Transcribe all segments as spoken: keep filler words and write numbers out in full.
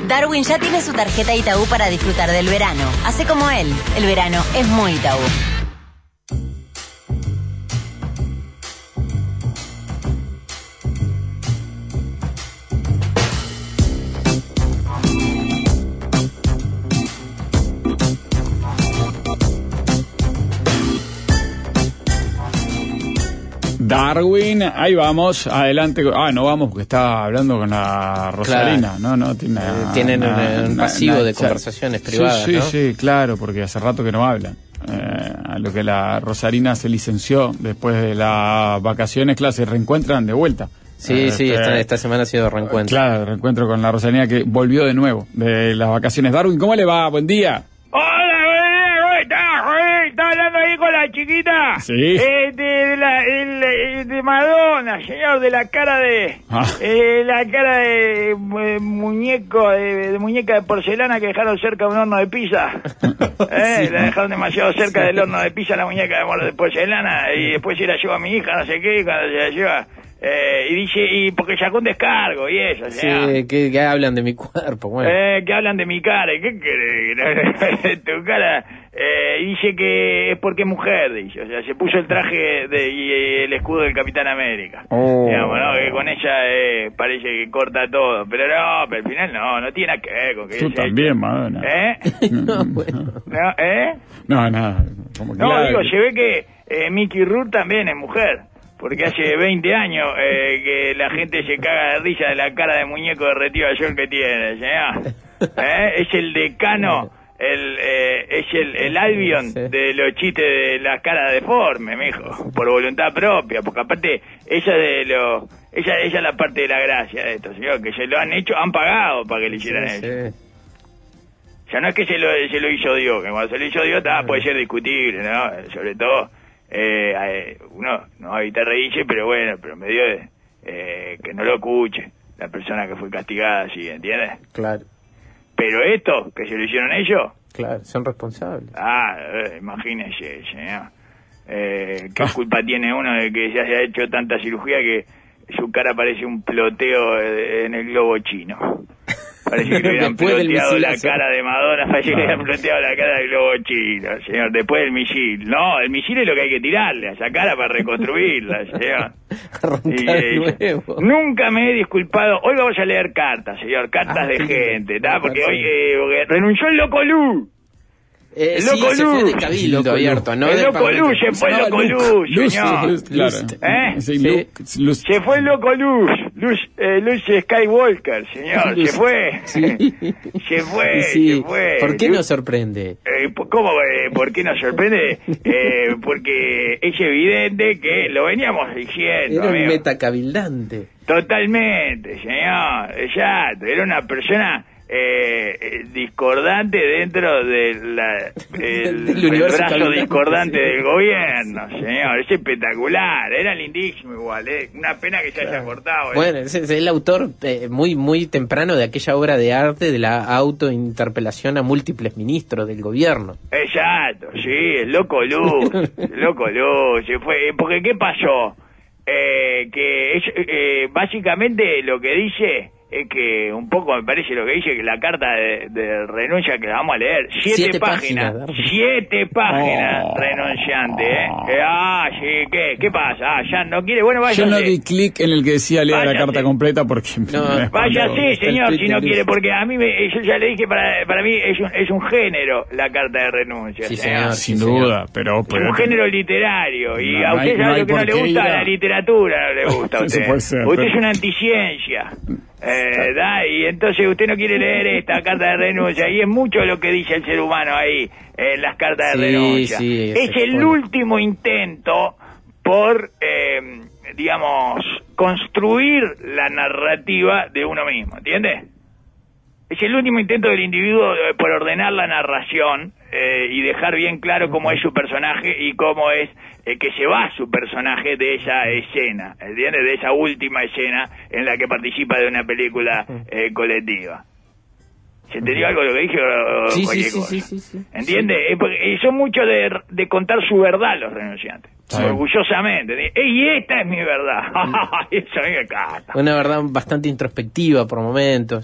Darwin ya tiene su tarjeta Itaú para disfrutar del verano. Hace como él, el verano es muy Itaú. Darwin, ahí vamos, adelante. Ah, no vamos porque está hablando con la Rosarina, claro. no, no tiene eh, Tienen una, un, un pasivo una, de conversaciones privadas, sí, sí, ¿no? Sí, claro, porque hace rato que no hablan. Eh, a lo que la Rosarina se licenció después de las vacaciones, claro, se reencuentran de vuelta. Sí, eh, sí, este, esta, esta semana ha sido reencuentro. Claro, reencuentro con la Rosarina que volvió de nuevo de las vacaciones. Darwin, ¿cómo le va? Buen día. ¿Está hablando ahí con la chiquita? Sí. Eh, de, de, la, de, de Madonna, señor, de la cara de... Ah. Eh, la cara de eh, muñeco, de, de muñeca de porcelana que dejaron cerca de un horno de pizza. eh, Sí. La dejaron demasiado cerca del horno de pizza la muñeca de, de porcelana y después se la lleva a mi hija, no sé qué, y cuando se la lleva... Eh, y dice, y porque sacó un descargo y eso, o sea, sí, que, que hablan de mi cuerpo, bueno. Eh, que hablan de mi cara, ¿qué querés? Tu cara, eh, dice que es porque es mujer, dice, o sea, se puso el traje de, y el escudo del Capitán América. Oh. Digamos, ¿no? Que con ella eh, parece que corta todo, pero no, pero al final no, no tiene nada que ver con que Tú ella- también, Madonna. ¿Eh? No, bueno. ¿No? ¿Eh? No, nada. Como que No, claro digo, que- se ve que eh, Mickey Rourke también es mujer. Porque hace veinte años eh, que la gente se caga de risa de la cara de muñeco derretido ayer que tiene, ¿sí? ¿Eh? Es el decano, el, eh, es el, el Albion Sí. de los chistes de la cara deforme, mijo, por voluntad propia, porque aparte, esa de lo, esa, esa es la parte de la gracia de esto, señor, que se lo han hecho, han pagado para que le hicieran Sí, eso. sí. O sea, no es que se lo, se lo hizo Dios, que cuando se lo hizo Dios ta, puede ser discutible, ¿no? Sobre todo, eh, eh, uno no va a evitar reírse, pero bueno, pero medio de eh, que no lo escuche la persona que fue castigada, ¿sí? ¿Entiendes? Claro, Pero esto, que se lo hicieron ellos, claro, son responsables. ah, eh, imagínese, señor. Eh, ¿Qué culpa tiene uno de que se haya hecho tanta cirugía que su cara parece un ploteo eh, en el globo chino? Parece que le hubieran Después del ploteado la misilazo. cara de Madonna, parece que le hubieran ploteado la cara del globo chino, señor, después del misil. No, el misil es lo que hay que tirarle a esa cara para reconstruirla, señor. Arrancar Y, de eh, nuevo. Nunca me he disculpado. Hoy vamos a leer cartas, señor, cartas Ah, de qué gente, lindo. ¿tá? Porque hoy eh, porque renunció el Loco Lu. Eh, El sí, Loco se fue Luz. de Cabildo Loco abierto, ¿no? El del Loco Parlamento. Luz, se fue el llamaba Loco Luz. Luz, Luz, señor. Luz, claro. ¿Eh? Sí, Sí. Luz, Luz. Se fue el Loco Luz, Luz, eh, Luz Skywalker, señor, Luz. se fue. Sí. Se fue, Sí. se fue. ¿Por qué Luz- nos sorprende? Eh, ¿Cómo? Eh, ¿Por qué nos sorprende? Eh, porque es evidente que lo veníamos diciendo, Era un amigo. metacabildante. Totalmente, señor, exacto. Era una persona eh, eh, discordante dentro de la, el, Del el universo brazo cabilante, discordante sí. del gobierno, señor. Es espectacular, era lindísimo igual, eh. Una pena que se haya cortado. eh. Bueno, es, es el autor eh, muy muy temprano de aquella obra de arte de la autointerpelación a múltiples ministros del gobierno. Exacto, sí, el Loco Luz, el Loco Luz, se fue. Eh, Porque, ¿qué pasó? Eh, que es, eh, básicamente lo que dice es que, un poco me parece lo que dice, que la carta de, de renuncia que la vamos a leer, siete, Siete páginas, páginas, siete páginas Oh. renunciante, ¿eh? Que, ah, sí, ¿qué? ¿Qué pasa? Ah, ya no quiere, bueno, Yo no váyase. di clic en el que decía lea la Váyase. carta completa porque me- No, me espantó. Váyase, Está el señor, si Twitter no ese. quiere, porque a mí, me, yo ya le dije, para, para mí es un, es un género la carta de renuncia. Sí, señor. señor. Sin Sí, duda, pero, Es pero un género literario y No, a no usted hay- sabe no hay lo que no por le qué gusta, ir a- la literatura no le gusta a Eso usted. puede ser, Usted pero- es una anticiencia. Eh, da, y entonces usted no quiere leer esta carta de renuncia y es mucho lo que dice el ser humano ahí en las cartas de Sí, renuncia. sí, es se el expone. último intento por, eh, digamos, construir la narrativa de uno mismo, ¿entiende? Es el último intento del individuo eh, por ordenar la narración eh, y dejar bien claro cómo es su personaje y cómo es eh, que se va su personaje de esa escena, ¿entiendes? De esa última escena en la que participa de una película eh, colectiva. ¿Se entendió algo de lo que dije o, o Sí, sí, cualquier sí, cosa? sí, sí, sí. ¿Entiende? Eh, porque, eh, son muchos de, de contar su verdad los renunciantes. Sí. Orgullosamente. ¿Eh? Y esta es mi verdad. Eso a mí me encanta. Una verdad bastante introspectiva por momentos.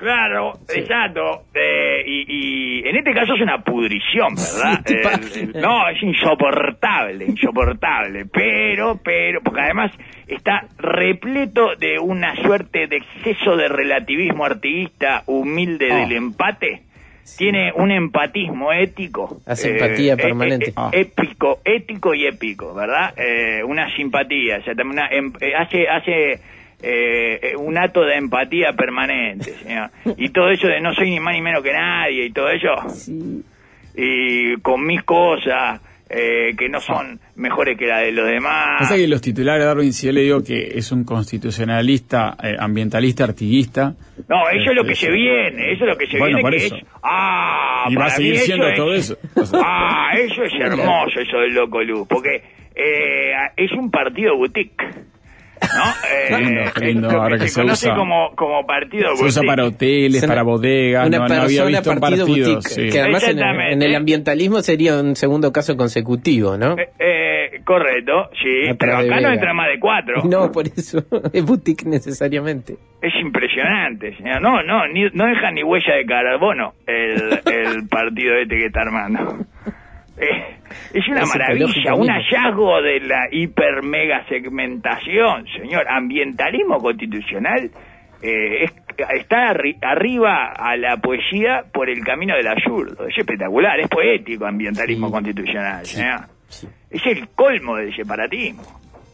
Claro, sí. Exacto. Eh, y, y en este caso es una pudrición, ¿verdad? Sí, el, el, no, es insoportable, insoportable. Pero, pero, porque además está repleto de una suerte de exceso de relativismo artiguista humilde oh. del empate. Sí. Tiene un empatismo ético. Hace eh, empatía eh, permanente. Eh, eh, épico, ético y épico, ¿verdad? Eh, una simpatía, o sea, una, eh, hace... hace Eh, un acto de empatía permanente, señor. Y todo eso de no soy ni más ni menos que nadie y todo eso, sí. Y con mis cosas eh, que no son mejores que la de los demás. Pasa que los titulares de Darwin, si yo le digo que es un constitucionalista, eh, ambientalista, artiguista. No, eso eh, es lo que eso. se viene, eso es lo que se bueno, viene, por que eso. es... Ah, y va a seguir siendo es, todo eso. Ah, eso es hermoso, eso del Loco Luz, porque eh, es un partido boutique. ¿No? Eh, qué lindo, qué lindo. Es Ahora que que se se conoce usa, como, como partido se usa para hoteles, para bodegas. Una no, persona, no había visto partido, partido boutique, sí. que además en el, en el ambientalismo sería un segundo caso consecutivo, ¿no? Eh, eh, correcto, sí, Atrás pero acá de no Vega. entra más de cuatro. No, por eso es boutique necesariamente. Es impresionante, señor. No, no, ni, no deja ni huella de carbono el, el partido este que está armando. Eh, es una Es maravilla, un mismo. hallazgo de la hiper mega segmentación, señor. Ambientalismo constitucional eh, es, está arri arriba a la poesía por el camino del absurdo. Es espectacular, es poético ambientalismo sí. constitucional, Sí. señor. Sí. Es el colmo del separatismo.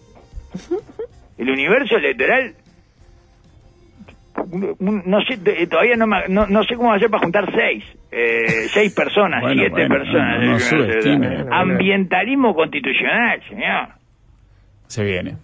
El universo electoral, no sé, todavía no, me, no, no sé cómo hacer para juntar seis, eh, seis personas, bueno, siete bueno, personas. no, no, no subestime. Ambientalismo constitucional, señor. Se viene.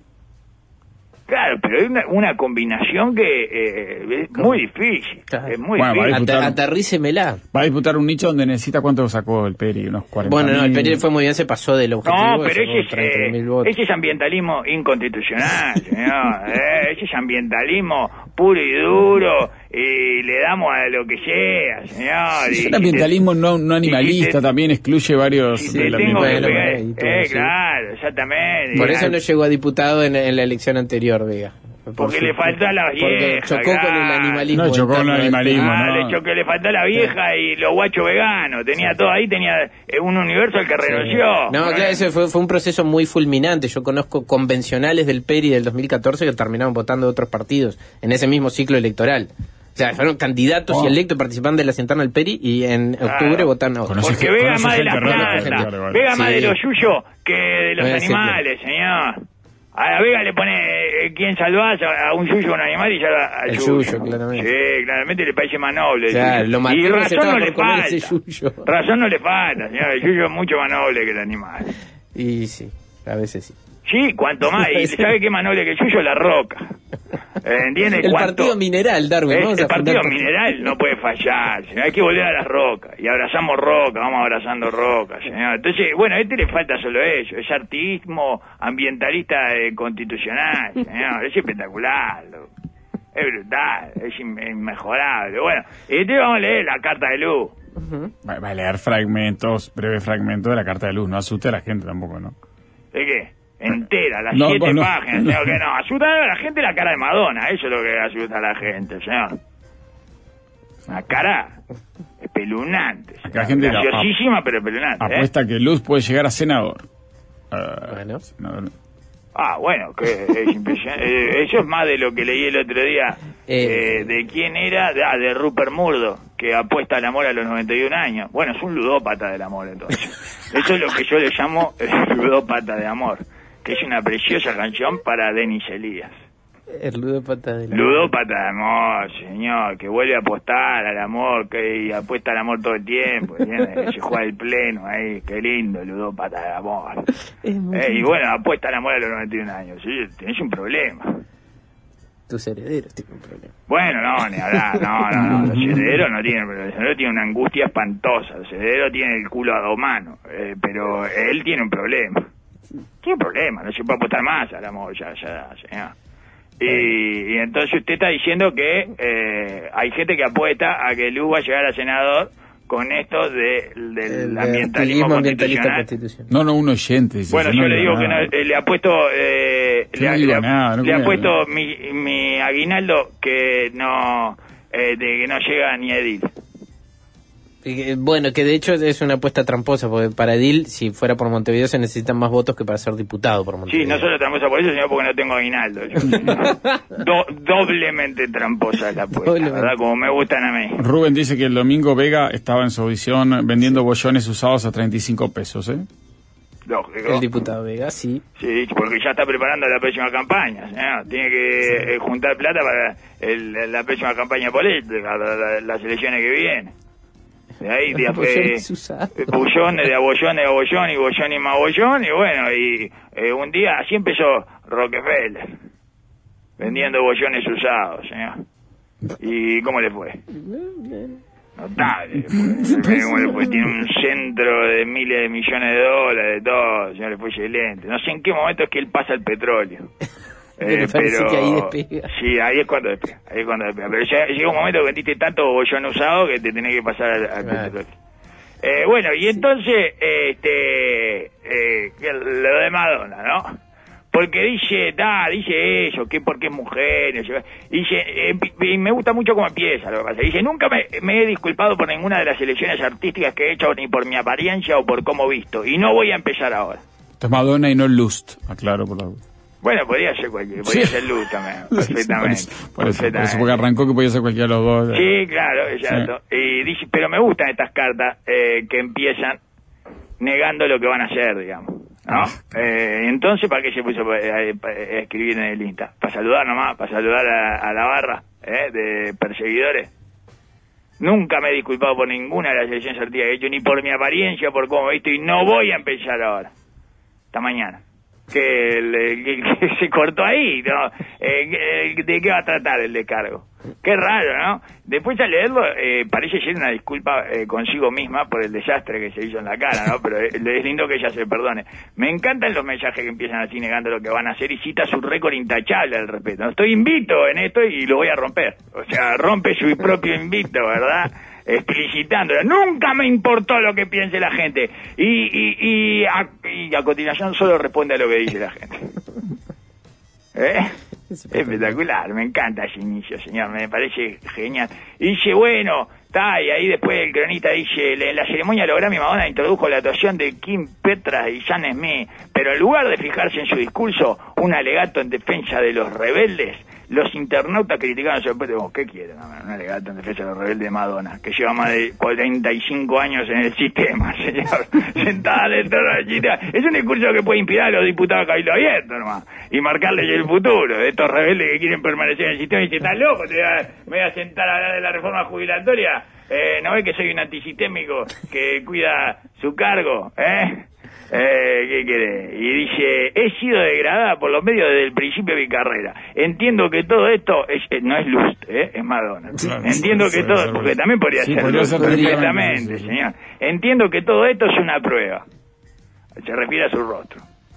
Claro, pero hay una, una combinación que eh, es muy difícil. Claro. Es muy Bueno, difícil. disputar- Aterrícemela. Va a disputar un nicho donde necesita cuánto sacó el Peri, unos cuarenta. Bueno, no, el Peri fue muy bien, se pasó del objetivo. No, pero sacó ese es, treinta mil eh, votos. ese es ambientalismo inconstitucional, señor. Eh, ese es ambientalismo puro y duro, y le damos a lo que sea, señor. Es y, un ambientalismo no, no animalista, y si te- también excluye varios si del te tengo que ambientalismo. pegar, y todo, eh, sí. claro, exactamente. Por Y- eso no llegó a diputado en, en la elección anterior, Vega. Por Porque su- le faltó a la Porque vieja, chocó con el claro. animalismo. No, chocó con el interno del- animalismo, Ah, no. le chocó, le faltó a la vieja y los guachos veganos. Tenía todo ahí, tenía eh, un universo al que renunció. No, Eh, claro, ese fue, fue un proceso muy fulminante. Yo conozco convencionales del Peri del dos mil catorce que terminaron votando de otros partidos en ese mismo ciclo electoral. O sea, fueron candidatos Oh. y electos participantes de la interna del Peri y en octubre Claro. votaron a otros. Conoce- Porque Vega conoce más de la gente rara, planta, gente rara, Vega más sí. de lo suyo que de los Voy a decirlo. animales, señor. A la Vega le pone eh, quién salvás a, a un suyo o un animal y salva al El suyo. suyo, claramente. Sí, claramente le parece más noble. el Claro, suyo. lo mató, y se razón estaba no por le comer falta. ese suyo. Razón no le falta, señor. El suyo es mucho más noble que el animal. Y sí, a veces sí. Sí, cuanto más. ¿Y sabe qué más noble que el suyo? La roca. Eh, ¿Entiende? El Cuanto- partido mineral, Darwin. El, Vamos el a fundar partido partido. mineral no puede fallar, señor. Hay que volver a las rocas. Y abrazamos rocas, vamos abrazando rocas, señor. Entonces, bueno, a este le falta solo eso. Es artismo ambientalista eh, constitucional, señor. Es espectacular. loco. Es brutal, es in- inmejorable. Bueno, este vamos a leer la carta de luz. Va, va a leer fragmentos, breves fragmentos de la carta de luz. No asuste a la gente tampoco, ¿no? ¿De qué? Entera, las No, siete no, páginas, no. señor, que no. Asusta a la gente la cara de Madonna, eso es lo que asusta a la gente, señor. Una cara espeluznante. Acá la gente la- graciosísima, pero espeluznante. ¿eh? Apuesta que Luz puede llegar a senador. Ah, Bueno. senador. Ah, bueno, que es impresionante. Eh, eso es más de lo que leí el otro día. Eh. Eh, ¿De quién era? De, ah, de Rupert Murdoch, que apuesta al amor a los noventa y un años. Bueno, es un ludópata del amor, entonces. Eso es lo que yo le llamo el ludópata de amor, que es una preciosa canción para Denis Elías. El ludópata de la... Ludópata de amor, señor, que vuelve a apostar al amor, que y apuesta al amor todo el tiempo, ¿entiendes? Se juega el pleno ahí, qué lindo, ludópata de amor. Es muy Eh, y lindo. bueno, apuesta al amor a los noventa y un años, sí, tenés un problema. Tus herederos tienen un problema. Bueno, no, ni hablar, no, no, no, los herederos no tienen problema, los herederos tienen una angustia espantosa, los herederos tienen el culo a dos manos, eh, pero él tiene un problema. Tiene un problema, no se puede apostar más al amor, ya, ya, señor. Y, y entonces usted está diciendo que eh, hay gente que apuesta a que Luz va a llegar a senador con esto de, del El ambientalismo activismo ambientalista constitucional. constitucional. No, no, un oyente. Dice, Bueno, yo le digo que no, nada. eh, le ha puesto, eh, Yo le, no ha- digo le ha- nada, no le ha creo. puesto mi, mi aguinaldo que no, eh, de que no llega ni a Edil. Bueno, que de hecho es una apuesta tramposa, porque para Edil, si fuera por Montevideo, se necesitan más votos que para ser diputado por Montevideo. Sí, no solo tramposa por eso, sino porque no tengo aguinaldo. Do, doblemente tramposa es la apuesta, doblemente. ¿Verdad? Como me gustan a mí. Rubén dice que el domingo Vega estaba en su audición vendiendo sí. bollones usados a treinta y cinco pesos, ¿eh? Lógico. El diputado Vega, sí. Sí, porque ya está preparando la próxima campaña, ¿no? Tiene que sí. eh, juntar plata para el, la próxima campaña política, la, la, las elecciones que vienen. De ahí, de eh, bollones, de abollones a bollón y bollón y más bollón, y bueno, y eh, un día así empezó Rockefeller, vendiendo bollones usados, señor. ¿Y cómo le fue? Notable. ¿Cómo le fue? Tiene un centro de miles de millones de dólares, de todo, señor, le fue excelente. No sé en qué momento es que él pasa el petróleo. Eh, pero que ahí despega. Sí, ahí es cuando despega, ahí es cuando despega. Pero ya llega un momento que vendiste tanto bollón usado que te tenés que pasar al, al claro. petróleo. Eh, bueno, y entonces, este, eh, lo de Madonna, ¿no? Porque dice, da, dice eso, que porque es mujer, y dice, eh, y me gusta mucho cómo empieza lo que pasa. Dice, nunca me, me he disculpado por ninguna de las elecciones artísticas que he hecho, ni por mi apariencia o por cómo visto, y no voy a empezar ahora. Esto es Madonna y no Lust, aclaro por la duda. Bueno, podría ser cualquiera, podría sí. ser Luz también, perfectamente. Sí, por, eso, por eso, porque arrancó que podía ser cualquiera de los dos. Sí, claro, exacto. Sí. Y dice, pero me gustan estas cartas eh, que empiezan negando lo que van a hacer, digamos, ¿no? Eh, entonces, ¿para qué se puso a, a, a escribir en el Insta? ¿Para saludar nomás? ¿Para saludar a, a la barra eh, de perseguidores? Nunca me he disculpado por ninguna de las elecciones artísticas que he hecho, ni por mi apariencia, por cómo he visto, y no voy a empezar ahora. Hasta mañana. Que, le, que, que se cortó ahí, ¿no? Eh, ¿De qué va a tratar el descargo? Qué raro, ¿no? Después al leerlo, eh, parece ser una disculpa eh, consigo misma por el desastre que se hizo en la cara, ¿no? Pero es, es lindo que ella se perdone. Me encantan los mensajes que empiezan así negando lo que van a hacer y cita su récord intachable al respecto. Estoy invito en esto y lo voy a romper. O sea, rompe su propio invito, ¿verdad? Explicitando, nunca me importó lo que piense la gente y, y, y, a, y a continuación solo responde a lo que dice la gente. ¿Eh? Espectacular, me encanta ese inicio, señor, me parece genial. Y dice, bueno, está, y ahí después el cronista dice, en la ceremonia de Grammy Madonna introdujo la actuación de Kim Petras y Sam Smith, pero en lugar de fijarse en su discurso, un alegato en defensa de los rebeldes, los internautas criticaron su oh, ¿qué quieren? Un alegato en defensa de los rebeldes de Madonna, que lleva más de cuarenta y cinco años en el sistema, señor, sentada dentro de la chica. Es un discurso que puede inspirar a los diputados cabildo abierto nomás, y marcarles el futuro de estos rebeldes que quieren permanecer en el sistema y dicen, ¿estás loco? ¿Te voy a, me voy a sentar a hablar de la reforma jubilatoria? Eh, ¿No ves que soy un antisistémico que cuida su cargo? ¿Eh? Eh, ¿Qué querés? Y dice, he sido degradada por los medios desde el principio de mi carrera. Entiendo que todo esto es, eh, no es Lust, ¿eh? Es Madonna. Claro, Entiendo sí, que sí, todo, sí, porque también podría sí, ser podría Lust, perfectamente, sí, señor. Entiendo que todo esto es una prueba. Se refiere a su rostro.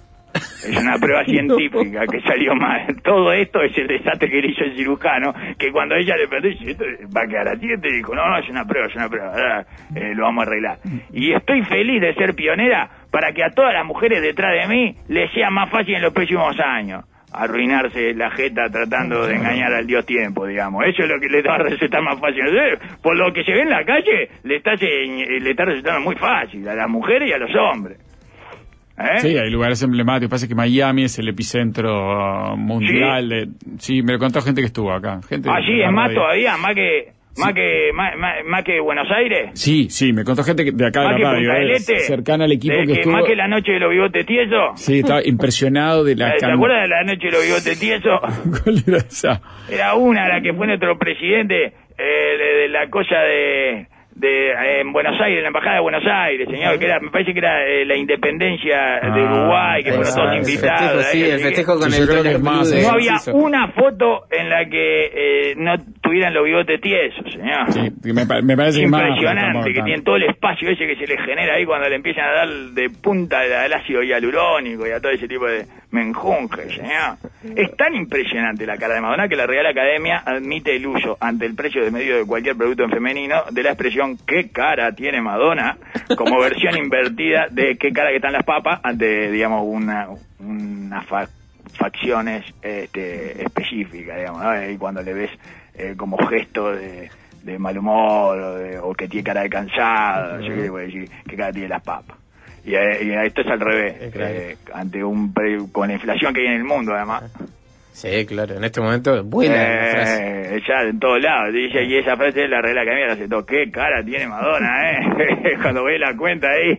Es una prueba científica no. que salió mal. Todo esto es el desastre que le hizo el cirujano, que cuando ella le preguntó, dice, ¿esto va a quedar así? Y dijo, no, no, es una prueba, es una prueba, ahora, eh, lo vamos a arreglar. Y estoy feliz de ser pionera para que a todas las mujeres detrás de mí les sea más fácil en los próximos años arruinarse la jeta tratando de engañar al dios tiempo, digamos. Eso es lo que le va a resultar más fácil. Por lo que se ve en la calle, le está, le está resultando muy fácil a las mujeres y a los hombres. ¿Eh? Sí, hay lugares emblemáticos. Pasa que Miami es el epicentro uh, mundial. ¿Sí? De, sí, me lo contó gente que estuvo acá. Gente ah, sí, es más todavía, más que sí. más que más, más, más que Buenos Aires. Sí, sí, me contó gente de acá más de la radio, eh, cercana al equipo de que, que estuvo. Más que la noche de los bigotes tiesos. Sí, estaba impresionado de la. ¿Te acuerdas de la noche de los bigotes tiesos? ¿Cuál era esa? Era una, la que fue nuestro presidente eh, de, de la cosa de. de eh, en Buenos Aires, en la embajada de Buenos Aires, señor, que era, me parece que era eh, la independencia ah, de Uruguay, que fueron todos invitados. El festejo, sí, el festejo con sí, el dólar más. No había una foto en la que eh, no tuvieran los bigotes tiesos, señor. Sí, me, me parece impresionante, más, que tienen todo el espacio ese que se les genera ahí cuando le empiezan a dar de punta al ácido hialurónico y a todo ese tipo de menjunjes, señor. Es tan impresionante la cara de Madonna que la Real Academia admite el uso ante el precio de medio de cualquier producto en femenino de la expresión qué cara tiene Madonna como versión invertida de qué cara que están las papas ante, digamos, una una fa facciones este, específicas, digamos, ¿no? Y cuando le ves eh, como gesto de, de mal humor o, de, o que tiene cara de cansado, uh-huh. Yo qué voy a decir, que cara tiene las papas. Y, y esto es al revés, claro. eh, ante un pre, con la inflación que hay en el mundo además. Sí, claro, en este momento buena eh, la frase. Ya en todos lados, dice, y esa frase es la regla que a mí me hace todo. ¿Qué cara tiene Madonna, eh? Cuando ve la cuenta ahí.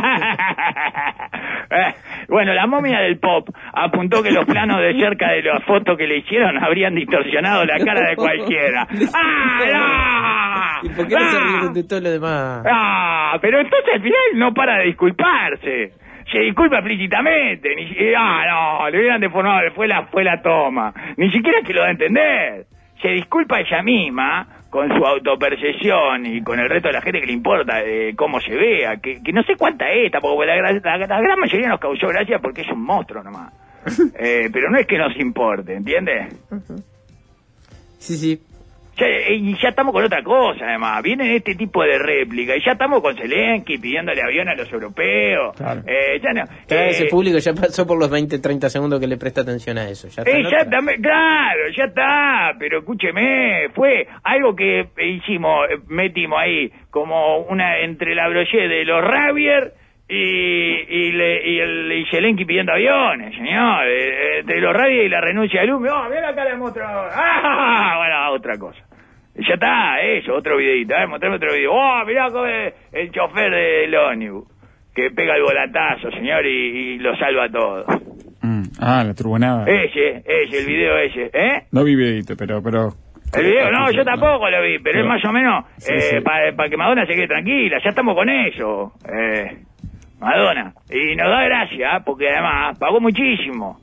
Bueno, la momia del pop apuntó que los planos de cerca de las fotos que le hicieron habrían distorsionado la cara de cualquiera. ¡Ah, no! ¿Y por qué no ¡Ah! se rieron de todo lo demás? ¡Ah! Pero entonces al final no para de disculparse. Se disculpa explícitamente, ni ah no, le hubieran deformado, fue la, fue la toma, ni siquiera es que lo da a entender, se disculpa ella misma con su autopercepción y con el resto de la gente que le importa eh, cómo se vea, que, que no sé cuánta es, tampoco la, la, la, la gran mayoría nos causó gracia porque es un monstruo nomás, eh, pero no es que nos importe, ¿entiendes? Uh-huh. Sí, sí. Ya, y ya estamos con otra cosa, además. Vienen este tipo de réplica y ya estamos con Zelensky pidiéndole avión a los europeos. Claro. Eh, ya no, claro, eh, ese público ya pasó por los veinte, treinta segundos que le presta atención a eso. Ya está eh, ya también, claro, ya está. Pero escúcheme, fue algo que hicimos, metimos ahí como una entre la broche de los Ravier y, y, le, y el y Zelensky pidiendo aviones, señor. Eh, entre los Ravier y la renuncia del humo. Oh, mira acá le muestro. Ah, bueno, otra cosa. Ya está, eso, otro videito, a ver, mostrame otro video. Oh, mirá cómo es el chofer del ómnibus, que pega el volatazo, señor, y, y lo salva todo. Mm. Ah, la turbonada. Ese, ese, el video ese, ¿eh? No vi videito, pero... pero... El video, no, yo tampoco lo vi, pero, pero es más o menos sí, eh, sí. para pa que Madonna se quede tranquila, ya estamos con eso, eh, Madonna. Y nos da gracia, porque además pagó muchísimo.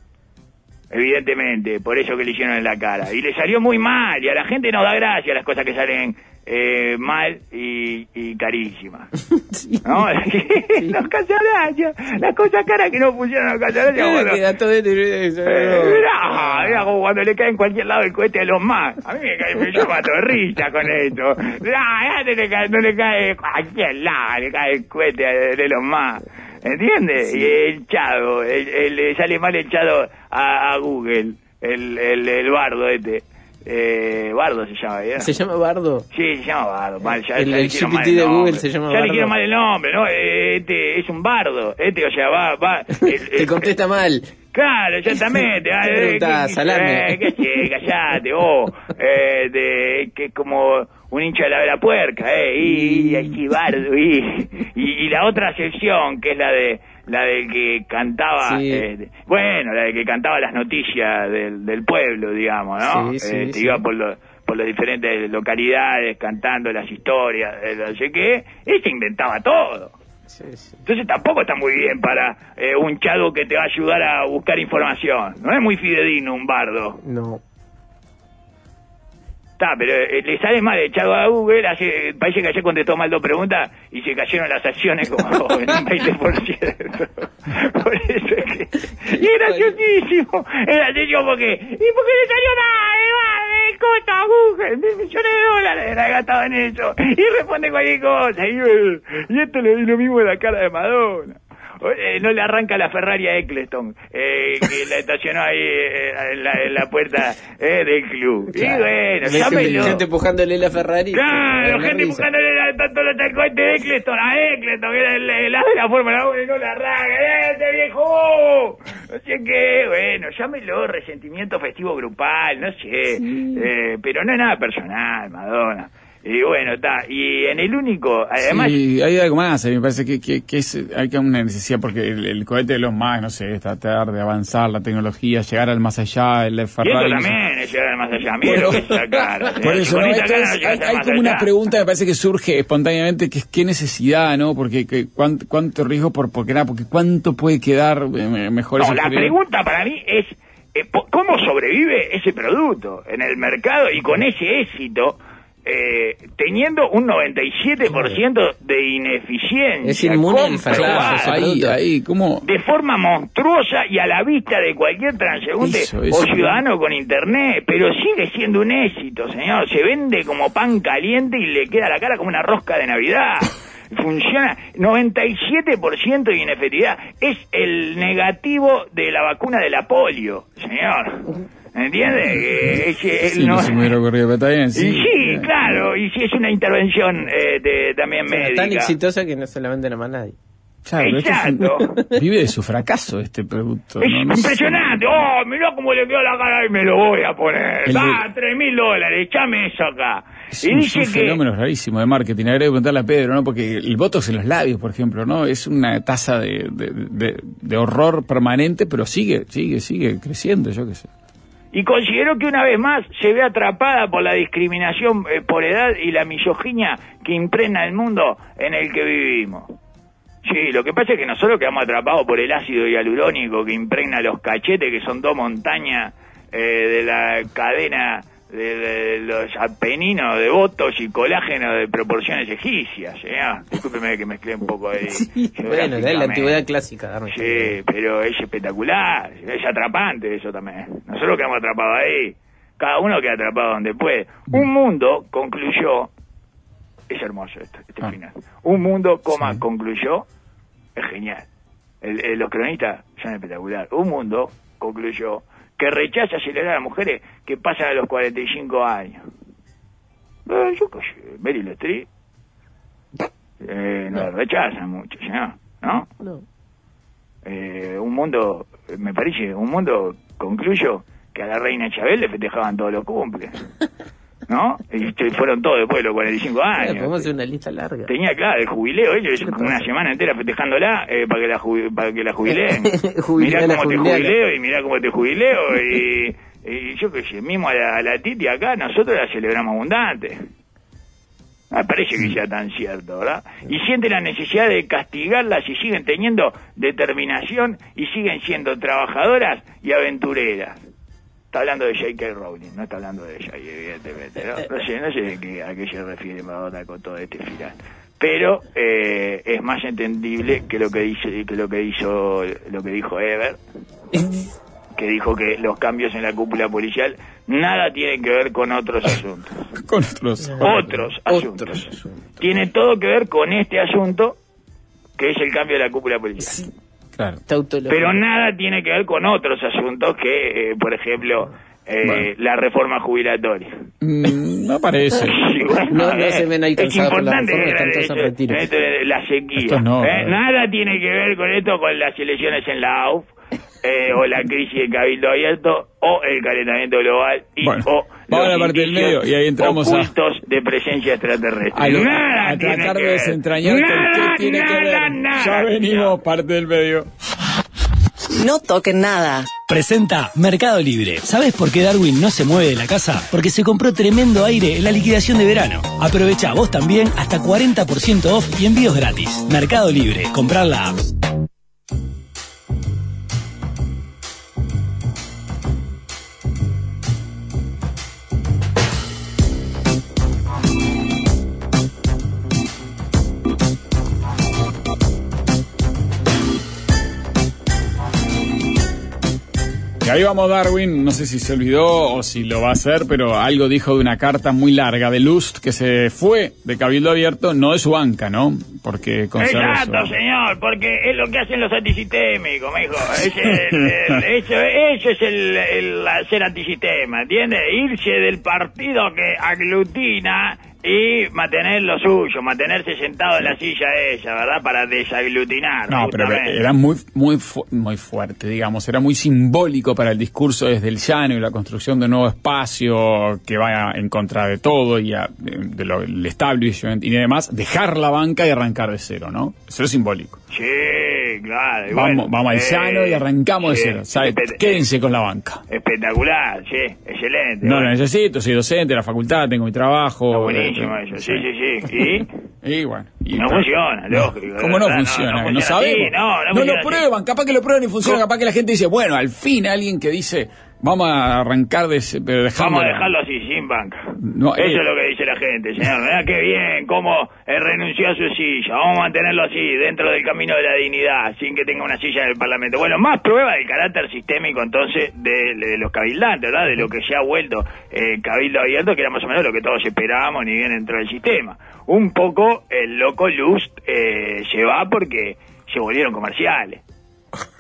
Evidentemente, por eso que le hicieron en la cara. Y le salió muy mal, y a la gente nos da gracia las cosas que salen eh, mal y, y carísimas. Sí. ¿No? Sí. Los casarañas, las cosas caras que no pusieron los casarañas. Bueno, queda todo de eso, eh, mirá, mirá como cuando le cae en cualquier lado el cohete de los más. A mí me cae, me llama torrilla con esto. Mirá, no le cae, no le cae a cualquier lado, le cae el cohete de, de los más. ¿Entiendes? Sí. Y el Chado, el, el, el, sale mal el Chado a, a Google, el, el, el bardo este. Eh, Bardo se llama, ¿verdad? ¿Se llama Bardo? Sí, se llama Bardo. Mal, ya, el ya el G P T de Google se llama ya Bardo. Ya le quiero mal el nombre, ¿no? Este es un bardo. Este, o sea, va... va el, Te contesta mal. Claro, exactamente. ¿Qué preguntás, Salame? Eh, ¿Qué sé? Callate, vos. Eh, de, que es como un hincha de la, de la puerca, ¿eh? Y, y, y, bardo, y, y, y la otra sección, que es la de... la del que cantaba, sí. eh, bueno, la del que cantaba las noticias del, del pueblo, digamos, ¿no? Sí, sí, eh, sí. Iba por, lo, por las diferentes localidades cantando las historias, eh, no sé qué, ese inventaba todo. Sí, sí. Entonces tampoco está muy bien para eh, un chavo que te va a ayudar a buscar información. No es muy fidedigno un bardo. No. Está, pero eh, le sale mal echado a Google, hace, parece que ayer contestó mal dos preguntas y se cayeron las acciones como en un veinte por ciento. Por eso es que... Y es graciosísimo, es graciosísimo porque... ¿Y por qué le salió mal? El costo a Google, mil millones de dólares era gastado en eso. Y responde cualquier cosa. Y, y esto le di lo mismo de la cara de Madonna. Eh, no le arranca la Ferrari a Eccleston, eh, que la estacionó ahí eh, en, la, en la puerta eh, del club. Claro. Y bueno, llámelo. Gente empujándole la Ferrari. Claro, gente empujándole la, tanto los tacones de Eccleston a Eccleston, que era el, el ave de la Fórmula uno y no la arranca. ¡Este viejo! No sé qué, bueno, llámelo resentimiento festivo grupal, no sé. Sí. Eh, pero no es nada personal, Madonna. Y bueno, está. Y en el único, además... Sí, hay algo más. A mí me parece que, que, que es, hay que una necesidad, porque el, el cohete de los más, no sé, es tratar de avanzar la tecnología, llegar al más allá, el Ferrari... Y eso también es llegar al más allá. Mira lo que es sacar. Por eso, no, esto es, hay, hay como una pregunta, me parece que surge espontáneamente, que es qué necesidad, ¿no? Porque que, cuánto, cuánto riesgo por, porque nada, porque cuánto puede quedar eh, mejor... No, la pregunta para mí es, eh, ¿cómo sobrevive ese producto en el mercado y con ese éxito? Eh, teniendo un noventa y siete por ciento de ineficiencia. Es inmune al fracaso. Ahí, ahí, ¿cómo? De forma monstruosa y a la vista de cualquier transeúnte eso, eso. o ciudadano con internet, pero sigue siendo un éxito, señor. Se vende como pan caliente y le queda la cara como una rosca de Navidad. Funciona. noventa y siete por ciento de inefectividad. Es el negativo de la vacuna de la polio, señor. ¿Entiendes? Que ese, Sí, no, no se me hubiera ocurrido, pero está bien, sí. Y sí, claro, y si es una intervención eh, de, también O sea, médica. tan exitosa que no se la venden a más nadie. Claro, este es un- Exacto. vive de su fracaso este producto. Es ¿no? No sé. impresionante. Oh, mirá cómo le quedó la cara y me lo voy a poner. El Da, de- tres mil dólares, echame eso acá. Es Y un, dice es un que... fenómeno rarísimo de marketing. Habría que preguntarle a Pedro, ¿no? Porque el botox en los labios, por ejemplo, ¿no? Es una tasa de, de, de, de horror permanente, pero sigue, sigue, sigue creciendo, yo qué sé. Y considero que una vez más se ve atrapada por la discriminación eh, por edad y la misoginia que impregna el mundo en el que vivimos. Sí, lo que pasa es que nosotros quedamos atrapados por el ácido hialurónico que impregna los cachetes, que son dos montañas eh, de la cadena de, de los apeninos de botox y colágeno de proporciones egipcias. ¿eh? Discúlpeme que mezclé un poco ahí. Bueno, es la antigüedad clásica. Darme Sí, pero es espectacular, es atrapante eso también. Nosotros quedamos atrapados ahí, cada uno queda atrapado donde puede. Un mundo, concluyó, es hermoso esto, este Ah. final. Un mundo, coma, Sí. concluyó, es genial. El, el- los cronistas son espectacular. Un mundo, concluyó, que rechaza acelerar a las mujeres que pasan a los cuarenta y cinco años. Eh, yo qué sé, Meryl Streep, eh, no, No. rechazan mucho, ¿no? ¿No? No. Eh, un mundo, me parece, un mundo, concluyo, que a la reina Isabel le festejaban todos los cumples, ¿no? Y este, fueron todos después de los cuarenta y cinco Claro, años. podemos hacer una lista larga. Tenía, claro, el jubileo, ellos ¿Qué le una pasa? semana entera festejándola eh, para que la jubi- para que la jubileen. Jubileala, Mirá cómo te jubileala. jubileo y mirá cómo te jubileo y, y yo qué sé, mismo a la, a la Titi acá nosotros la celebramos abundante. Me parece que sea tan cierto, ¿verdad? Y sienten la necesidad de castigarlas y siguen teniendo determinación y siguen siendo trabajadoras y aventureras. Está hablando de J K. Rowling, no está hablando de ella, evidentemente, ¿no? No sé, no sé de qué, a qué se refiere Madonna con todo este final. Pero eh, es más entendible que lo que dice, que lo que hizo, lo que dijo Ever, que dijo que los cambios en la cúpula policial nada tienen que ver con otros asuntos. Con otros. Otros asuntos. Otros asuntos. Tiene todo que ver con este asunto, que es el cambio de la cúpula policial. Claro. Tautología. Pero nada tiene que ver con otros asuntos que, eh, por ejemplo, eh, Bueno. la reforma jubilatoria. Mm, no parece. Sí, bueno, No, no eh, se ven es alcanzados por la importante reforma, que están todos en esto- retiro. esto de la sequía. Estos no, ¿eh? no. Nada tiene que ver con esto, con las elecciones en la A U F, eh, o la crisis de cabildo abierto, o el calentamiento global, y, Bueno, o vamos a la los parte del indicios medio, y ahí entramos a- ocultos de presencia extraterrestre. A, lo- nada a tiene tratar que de ver. desentrañar con Nada, qué tiene que nada, ver. nada. Ya venimos, parte del medio. No toquen nada. Presenta Mercado Libre. ¿Sabes por qué Darwin no se mueve de la casa? Porque se compró tremendo aire en la liquidación de verano. Aprovecha vos también hasta cuarenta por ciento off y envíos gratis. Mercado Libre. Comprar la app. Y ahí vamos Darwin, no sé si se olvidó o si lo va a hacer, pero algo dijo de una carta muy larga de Lust que se fue de Cabildo Abierto, no de su banca, ¿no? Porque conserva Exacto, su- señor, porque es lo que hacen los antisistémicos, me dijo. Es el- el- eso, eso es el, el ser antisistema, ¿entiendes? Irse del partido que aglutina y mantener lo suyo, mantenerse sentado en la silla de ella, ¿verdad? Para desaglutinar. No, pero justamente. era muy muy fu- muy fuerte, digamos, era muy simbólico para el discurso desde el llano y la construcción de un nuevo espacio que vaya en contra de todo y a- de, de lo, el establishment y demás, dejar la banca y arrancar de cero, ¿no? Eso es simbólico. Sí, claro. y Vamos, bueno, vamos al eh, llano y arrancamos de sí, cero. ¿Sabe? espe- Quédense con la banca. Espectacular, sí, excelente. No lo bueno. necesito, soy docente de la facultad, tengo mi trabajo. Está buenísimo eh, eso, sí, sí, sí. ¿Y? Y bueno. y- No funciona, lógico. ¿Cómo no ¿verdad? funciona? No, funciona así, sabemos. no, no no funciona lo así. prueban, capaz que lo prueban y funciona, capaz que la gente dice, bueno, al fin alguien que dice, vamos a arrancar de ese, pero dejando. Vamos a dejarlo así, sin banca. No, Eso eh. es lo que dice la gente, señor. Mirá qué bien, cómo eh, renunció a su silla. Vamos a mantenerlo así, dentro del camino de la dignidad, sin que tenga una silla en el Parlamento. Bueno, más prueba del carácter sistémico, entonces, de, de los cabildantes, ¿verdad? De lo que se ha vuelto eh, cabildo abierto, que era más o menos lo que todos esperábamos, ni bien dentro del sistema. Un poco el loco Lust eh, se va porque se volvieron comerciales.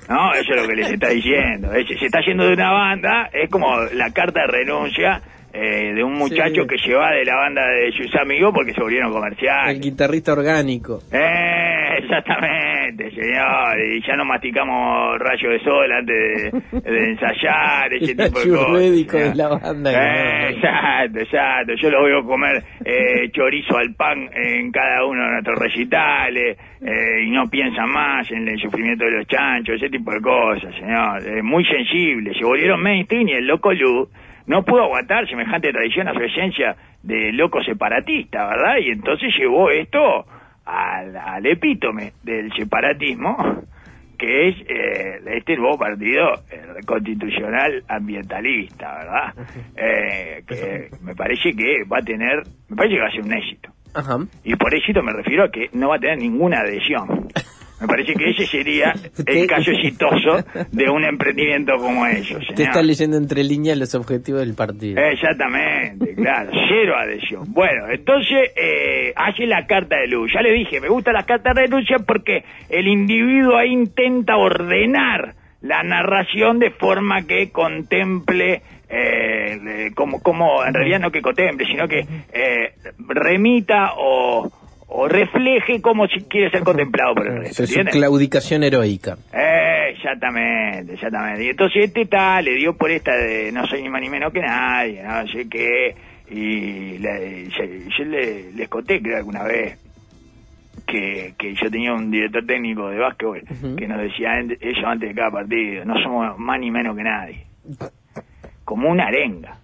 No, eso es lo que les está diciendo. Es- se está yendo de una banda, es como la carta de renuncia eh, de un muchacho Sí. que se va de la banda de sus amigos porque se volvieron comerciales. El guitarrista orgánico. Eh, exactamente, señor. Y ya no masticamos rayos de sol antes de, de ensayar, ese Era tipo de cosas. churrédico de ¿no? la banda. Eh, exacto, exacto. Yo lo veo comer eh, chorizo al pan en cada uno de nuestros recitales eh, y no piensan más en el sufrimiento de los chanchos, ese tipo de cosas, señor. Eh, muy sensible. Se volvieron mainstream y el loco Lu no pudo aguantar semejante tradición a su esencia de loco separatista, ¿verdad? Y entonces llevó esto al, al epítome del separatismo, que es eh, este nuevo partido eh, constitucional ambientalista, ¿verdad? Eh, que me parece que va a tener, me parece que va a ser un éxito. Ajá. Y por éxito me refiero a que no va a tener ninguna adhesión. Me parece que ese sería el caso exitoso de un emprendimiento como ellos. Te señor. está leyendo entre líneas los objetivos del partido. Exactamente, claro, cero adhesión. Bueno, entonces eh, hace la carta de luz. Ya le dije, me gusta la carta de renuncia porque el individuo ahí intenta ordenar la narración de forma que contemple, eh, eh, como, como en realidad no que contemple, sino que eh, remita o, o refleje como si quiere ser contemplado por el resto. Eso es su ¿entiendes? claudicación heroica. Eh, exactamente, exactamente. Y entonces este tal le dio por esta de no soy ni más ni menos que nadie, no sé qué. Y le- yo, yo le, les conté, creo, alguna vez que, que yo tenía un director técnico de básquetbol Ujú. que nos decía en- ellos antes de cada partido, no somos más ni menos que nadie. Como una arenga.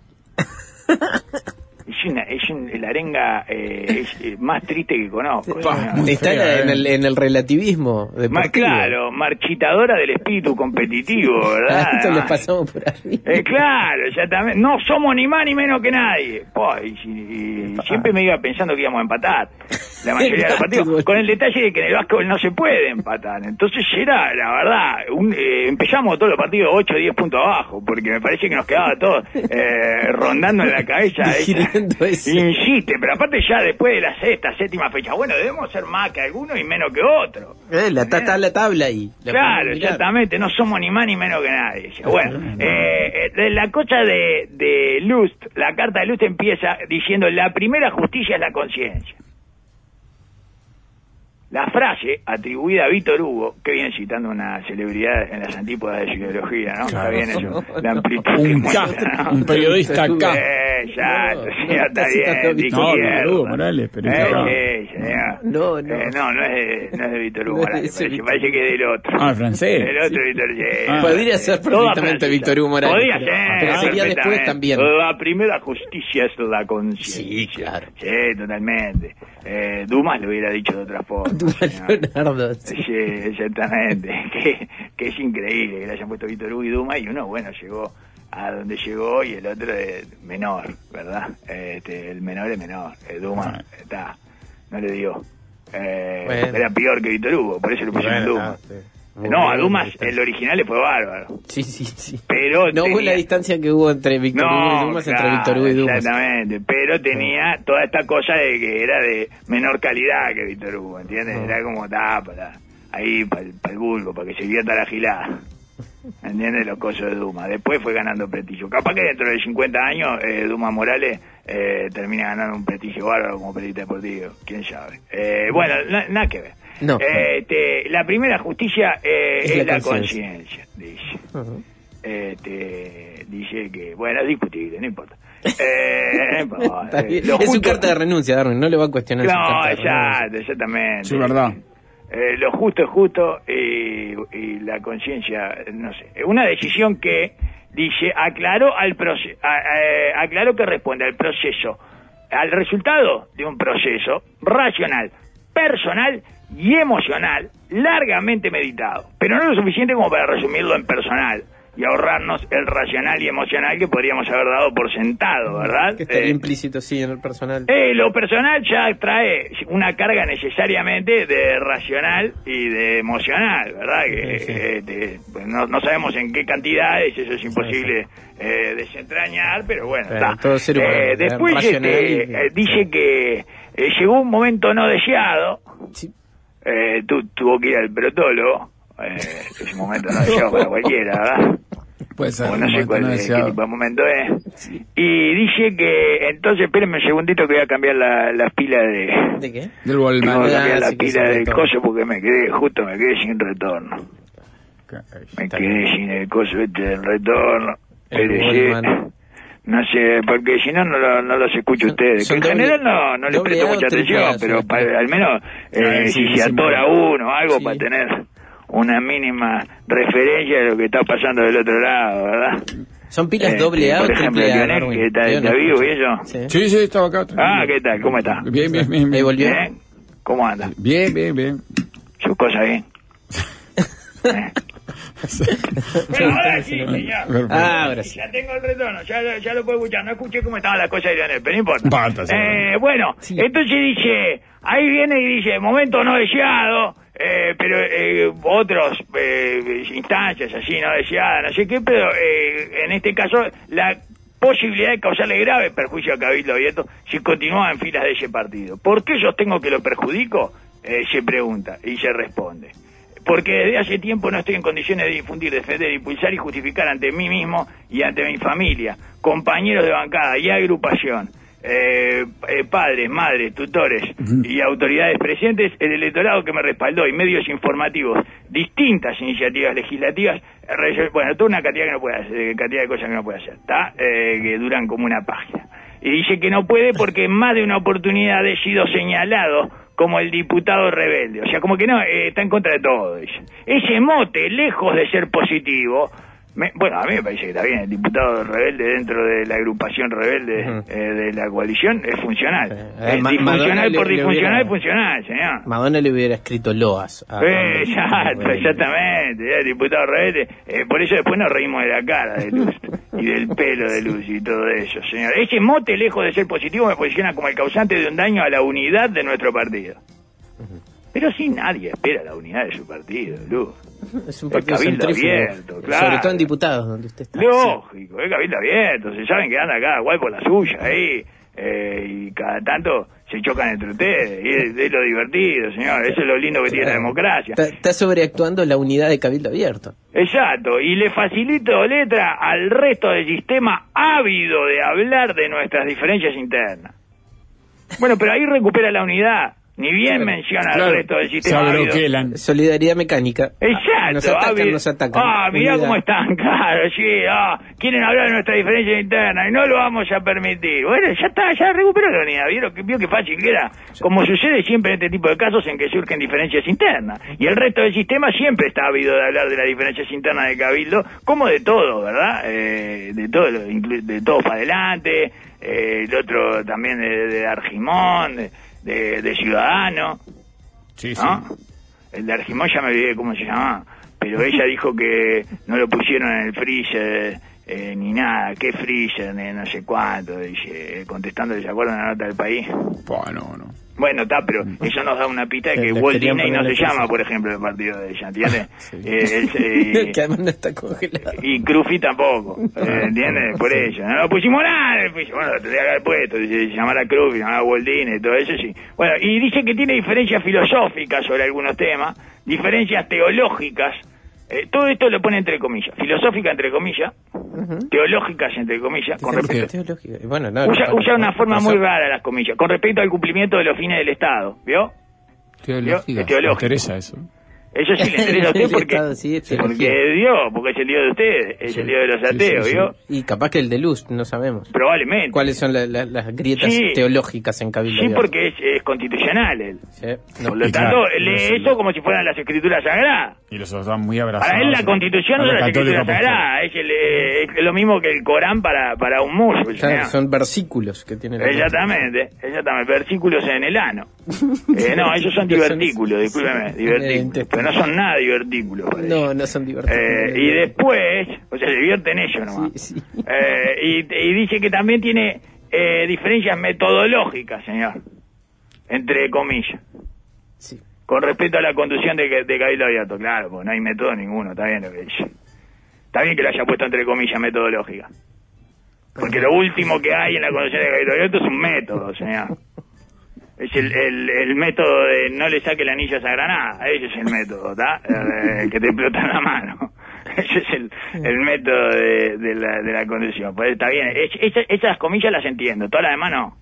Es una, es un, la arenga eh, es eh, más triste que conozco. Pa, señor. muy Está fea, en, eh. el, en el relativismo deportivo. Más claro, marchitadora del espíritu competitivo, ¿verdad? A esto le Además. pasamos por arriba. Eh, claro, exactamente. No somos ni más ni menos que nadie. Po, y, y- y siempre me iba pensando que íbamos a empatar la mayoría de los partidos. Con el detalle de que en el básquetbol no se puede empatar. Entonces era, la verdad, un, eh, empezamos todos los partidos ocho o diez puntos abajo, porque me parece que nos quedaba todo eh, rondando en la cabeza. esa- Digiriendo eso. Insiste, pero aparte ya después de la sexta, séptima fecha, bueno, debemos ser más que algunos y menos que otros. Eh, la, está la tabla ahí. La Claro, podemos mirar. exactamente, no somos ni más ni menos que nadie. Bueno, eh, eh, la cosa de, de Lust, la carta de Lust empieza diciendo la primera justicia es la conciencia. La frase atribuida a Víctor Hugo, que viene citando una celebridad en las antípodas de su ideología, ¿no? Está bien eso, la amplitud que Un muestra, K, ¿no? un periodista K. Eh, ya, No, sí, no está está citando bien, a de Víctor Hugo. izquierda. No, Víctor Hugo Morales, pero Eh, no. sí, señor. No, no. Eh, no, no es de, no es de Víctor Hugo No es Morales, de ese parece, Víctor. parece que es del otro. Ah, francés. El otro Víctor, sí. Ah. Podría ser Toda perfectamente francesa. Víctor Hugo Morales. Podría pero- ser. pero sería después perfectamente. también. La primera justicia es la conciencia. Sí, claro. Sí, totalmente. Eh, Dumas lo hubiera dicho de otra forma. Dumas señor. Leonardo. sí. Sí, exactamente. que, que es increíble que le hayan puesto Víctor Hugo y Dumas y uno, bueno, llegó a donde llegó y el otro es menor, ¿verdad? Este, el menor es menor. El Dumas está, no le dio. Eh, Bueno. Era peor que Víctor Hugo, por eso le pusieron Bueno, Dumas. ah, sí. Muy No, a bien, Dumas distancia. el original le fue bárbaro. Sí, sí, sí. Pero No hubo tenía- la distancia que hubo entre Víctor Hugo y Dumas, entre claro, Víctor Hugo y Dumas. exactamente, pero tenía toda esta cosa de que era de menor calidad que Víctor Hugo, ¿entiendes? No. Era como, ta, para, ahí, para el, para el vulgo, para que se vierta la gilada. ¿Entiendes? Los cosos de Dumas. Después fue ganando prestigio. Capaz que dentro de cincuenta años eh, Dumas Morales eh, termina ganando un prestigio bárbaro como periodista deportivo. ¿Quién sabe? Eh, bueno, na- nada que ver. No. Eh, este, la primera justicia eh, Es es, la la conciencia. conciencia, dice. Ujú. Este, dice que, bueno, es discutible, no importa. Eh, no importa. Está bien. Lo Es su justo- carta de renuncia, Darwin. No le va a cuestionar su No, carta de renuncia. exacto, exactamente. Sí, verdad. Eh, lo justo es justo y, y la conciencia, no sé. Una decisión que dice, aclaró al proceso, aclaró que responde al proceso, al resultado de un proceso racional, personal y emocional, largamente meditado. Pero no lo suficiente como para resumirlo en personal y ahorrarnos el racional y emocional que podríamos haber dado por sentado, ¿verdad? Que estaría Eh, implícito, sí, en el personal. eh, lo personal ya trae una carga necesariamente de racional y de emocional, ¿verdad? Que Sí, sí. este, pues no, no sabemos en qué cantidades, eso es imposible eh, desentrañar, pero bueno, Claro, está. todo ser humano, Eh, eh, después racional este, y- eh, dice que eh, llegó un momento no deseado, Sí. eh, tu- tuvo que ir al protólogo, Eh, es un momento no deseado para cualquiera, ¿verdad? Puede ser. O no sé cuál no es, qué tipo de momento es. Sí. Y dice que, entonces, espérenme un segundito que voy a cambiar la, las pilas de... ¿De qué? Del Wallman. Voy a cambiar Ah, la sí, pila del coso porque me quedé, justo me quedé sin retorno. Me quedé sin el coso este del retorno. El no sé, porque si no, no, lo, no los escucho a ustedes. Que en doble, general no, no les presto mucha atención, pero para, al menos eh, sí, si se atora uno o algo sí. Para tener una mínima referencia de lo que está pasando del otro lado, ¿verdad? ¿Son pilas eh, doble A o triple A? Lionel, que está, está vivo y eso. Sí, sí, sí, estaba acá. Ah, ¿qué tal? ¿Cómo está? Bien, bien, bien. Ahí volvió. ¿Eh? ¿Cómo anda? Bien, bien, bien. ¿Sus cosas bien? ¿Eh? Bueno, ahora sí, señor. Ah, ahora sí. Ya tengo el retorno, ya, ya lo puedo escuchar. No escuché cómo estaba la cosa de Lionel, pero no importa. Bata, sí, eh, bueno, sí. Entonces dice, ahí viene y dice, momento no deseado, eh, pero eh, otros eh, instancias así no deseadas, no sé qué, pero eh, en este caso la posibilidad de causarle grave perjuicio a Cabildo Abierto si continúa en filas de ese partido. ¿Por qué sostengo que lo perjudico? Eh, se pregunta y se responde. Porque desde hace tiempo no estoy en condiciones de difundir, defender, impulsar y justificar ante mí mismo y ante mi familia, compañeros de bancada y agrupación, eh, eh, padres, madres, tutores y autoridades presentes, el electorado que me respaldó y medios informativos, distintas iniciativas legislativas, eh, bueno, toda una cantidad que no puede hacer, cantidad de cosas que no puede hacer, ¿está? Eh, que duran como una página. Y dice que no puede porque en más de una oportunidad he sido señalado como el diputado rebelde, o sea, como que no, eh, está en contra de todo. Dice. Ese mote, lejos de ser positivo, me, bueno, a mí me parece que está bien, el diputado rebelde dentro de la agrupación rebelde uh-huh. eh, de la coalición es funcional. Sí. Es Ma- disfuncional por le, disfuncional le hubiera, es funcional, señor. Madonna le hubiera escrito loas. A, eh, exacto, exactamente, el diputado rebelde, eh, por eso después nos reímos de la cara de Luz y del pelo de Luz y todo eso, señor. Ese mote, lejos de ser positivo, me posiciona como el causante de un daño a la unidad de nuestro partido. Uh-huh. Pero sí, nadie espera la unidad de su partido, Luz. Es un partido cabildo centrífugo, abierto, claro. Sobre todo en diputados, donde usted está. Lógico, sí. Es cabildo abierto, se saben que anda cada cual por la suya ahí, eh, y cada tanto se chocan entre ustedes, y es, es lo divertido, señor, eso es lo lindo que tiene la democracia. Está, está sobreactuando la unidad de cabildo abierto. Exacto, y le facilito letra al resto del sistema ávido de hablar de nuestras diferencias internas. Bueno, pero ahí recupera la unidad. Ni bien claro, menciona claro, al resto del sistema. Solidaridad mecánica. Exacto. Nos atacan, nos atacan. Ah, mirá cómo están, claro, sí, ah, quieren hablar de nuestra diferencia interna y no lo vamos a permitir. Bueno, ya está, ya recuperó la unidad. ¿Vieron que, vio qué fácil que era? Como sucede siempre en este tipo de casos en que surgen diferencias internas. Y el resto del sistema siempre está ávido de hablar de las diferencias internas de Cabildo, como de todo, ¿verdad? Eh, de todo, de todo para adelante, eh, el otro también de, de Argimón, de, De, de Ciudadano, sí, ¿no? Sí. El de Argimón ya me olvidé cómo se llamaba, pero ella dijo que no lo pusieron en el freezer eh, ni nada, ¿qué freezer? Eh, no sé cuánto, dice, contestando, ¿se acuerdan la nota del País? Bueno, no. Bueno, está, pero eso nos da una pista de que Walt Disney no se llama, por ejemplo, el partido de ella, ¿entiendes? Sí. Eh, eh, que además no está congelado. Y Crufi tampoco, eh, ¿entiendes? Por eso. No lo pusimos nada, bueno, lo tendría que haber puesto, se llamara Crufi, se llamara Walt Disney, todo eso sí. Bueno, y dice que tiene diferencias filosóficas sobre algunos temas, diferencias teológicas. Eh, todo esto lo pone entre comillas, filosófica entre comillas, uh-huh. teológicas entre comillas, con respecto, bueno, no, usa, no, usa una no, forma no, muy no. rara las comillas, con respecto al cumplimiento de los fines del Estado, ¿vio? Teológica, ¿Vio? me interesa eso. Eso sí le interesa a usted porque, Estado, sí, porque es Dios, porque es el Dios de ustedes, es sí, el Dios de los ateos, sí, sí, ¿vio? Sí. Y capaz que el de Luz, no sabemos. Probablemente. ¿Cuáles son la, la, las grietas sí. teológicas en Cabildo? Sí, porque es, es constitucional él. Sí. No, Por lo tanto, claro, lee sí. eso como si fueran las escrituras sagradas. Y los están muy abrazados. Para él la Constitución no es la escritura sagrada, es, el, es lo mismo que el Corán para, para un musulmán. Claro, son versículos que tiene la Exactamente, exactamente, versículos en el ano. eh, no, esos son divertículos, discúlpeme, divertículos. Pero no son nada divertículos. No, no son divertículos. Eh, y después, o sea, se divierten ellos nomás. Sí, sí. Eh, y, y dice que también tiene eh, diferencias metodológicas, señor, entre comillas. Sí. Con respecto a la conducción de, de Cabildo Abierto, claro, porque no hay método ninguno, está bien lo que dice. Está bien que lo haya puesto entre comillas metodológica. Porque lo último que hay en la conducción de Cabildo Abierto es un método, señor. Es el, el, el método de no le saque la anilla a esa granada. Ese es el método, ¿está? El que te explota en la mano. Ese es el, el método de, de, la, de la conducción. Pues está bien. Es, es, esas comillas las entiendo, todas las demás no.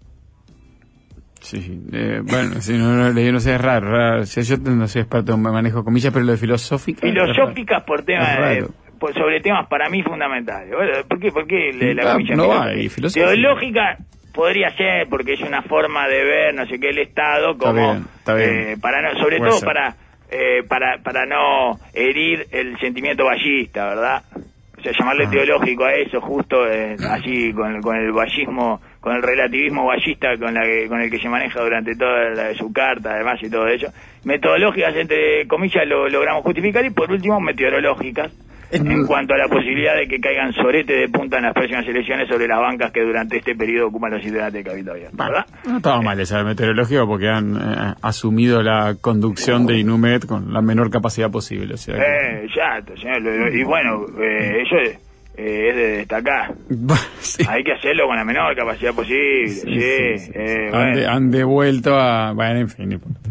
Sí, eh, bueno, si no, no, yo no sé, es raro. raro. O sea, yo no soy experto en manejo comillas, pero lo de filosóficas... Filosóficas por temas... Eh, por, sobre temas para mí fundamentales. ¿Por qué, por qué la ah, comilla no va, y filosófica? Teológica... Podría ser, porque es una forma de ver, no sé qué, el Estado, como, está bien, está bien. Eh, para no, sobre Puede todo ser. para, eh, para, para no herir el sentimiento ballista, ¿verdad? O sea, llamarle Ah. teológico a eso, justo eh, así, con, con el ballismo, con el relativismo ballista con, la que, con el que se maneja durante toda la, su carta, además, y todo eso. Metodológicas, entre comillas, lo logramos justificar, y por último, meteorológicas, en cuanto a la posibilidad de que caigan sorete de punta en las próximas elecciones sobre las bancas que durante este periodo ocupan los integrantes de Cabildo Abierto, ¿verdad? No estaba mal esa meteorológico porque han eh, asumido la conducción de Inumet con la menor capacidad posible. O sea que... Eh, exacto, señor. Lo- Y bueno, eh, eso es, eh, es de destacar. sí. Hay que hacerlo con la menor capacidad posible, sí. Sí, sí, sí. eh, han, de- bueno. han devuelto a... Bueno, en fin, no importa.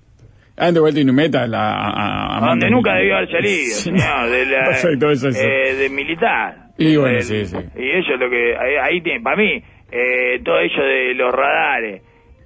Han devuelto Inumet a la... A, a- a A donde mando nunca militar. debió haber salido, Sí. señor, de la, Perfecto, eso es eso. eh, de militar. Y bueno, El- sí, sí. Y eso es lo que, ahí, ahí tiene, para mí, eh, todo eso de los radares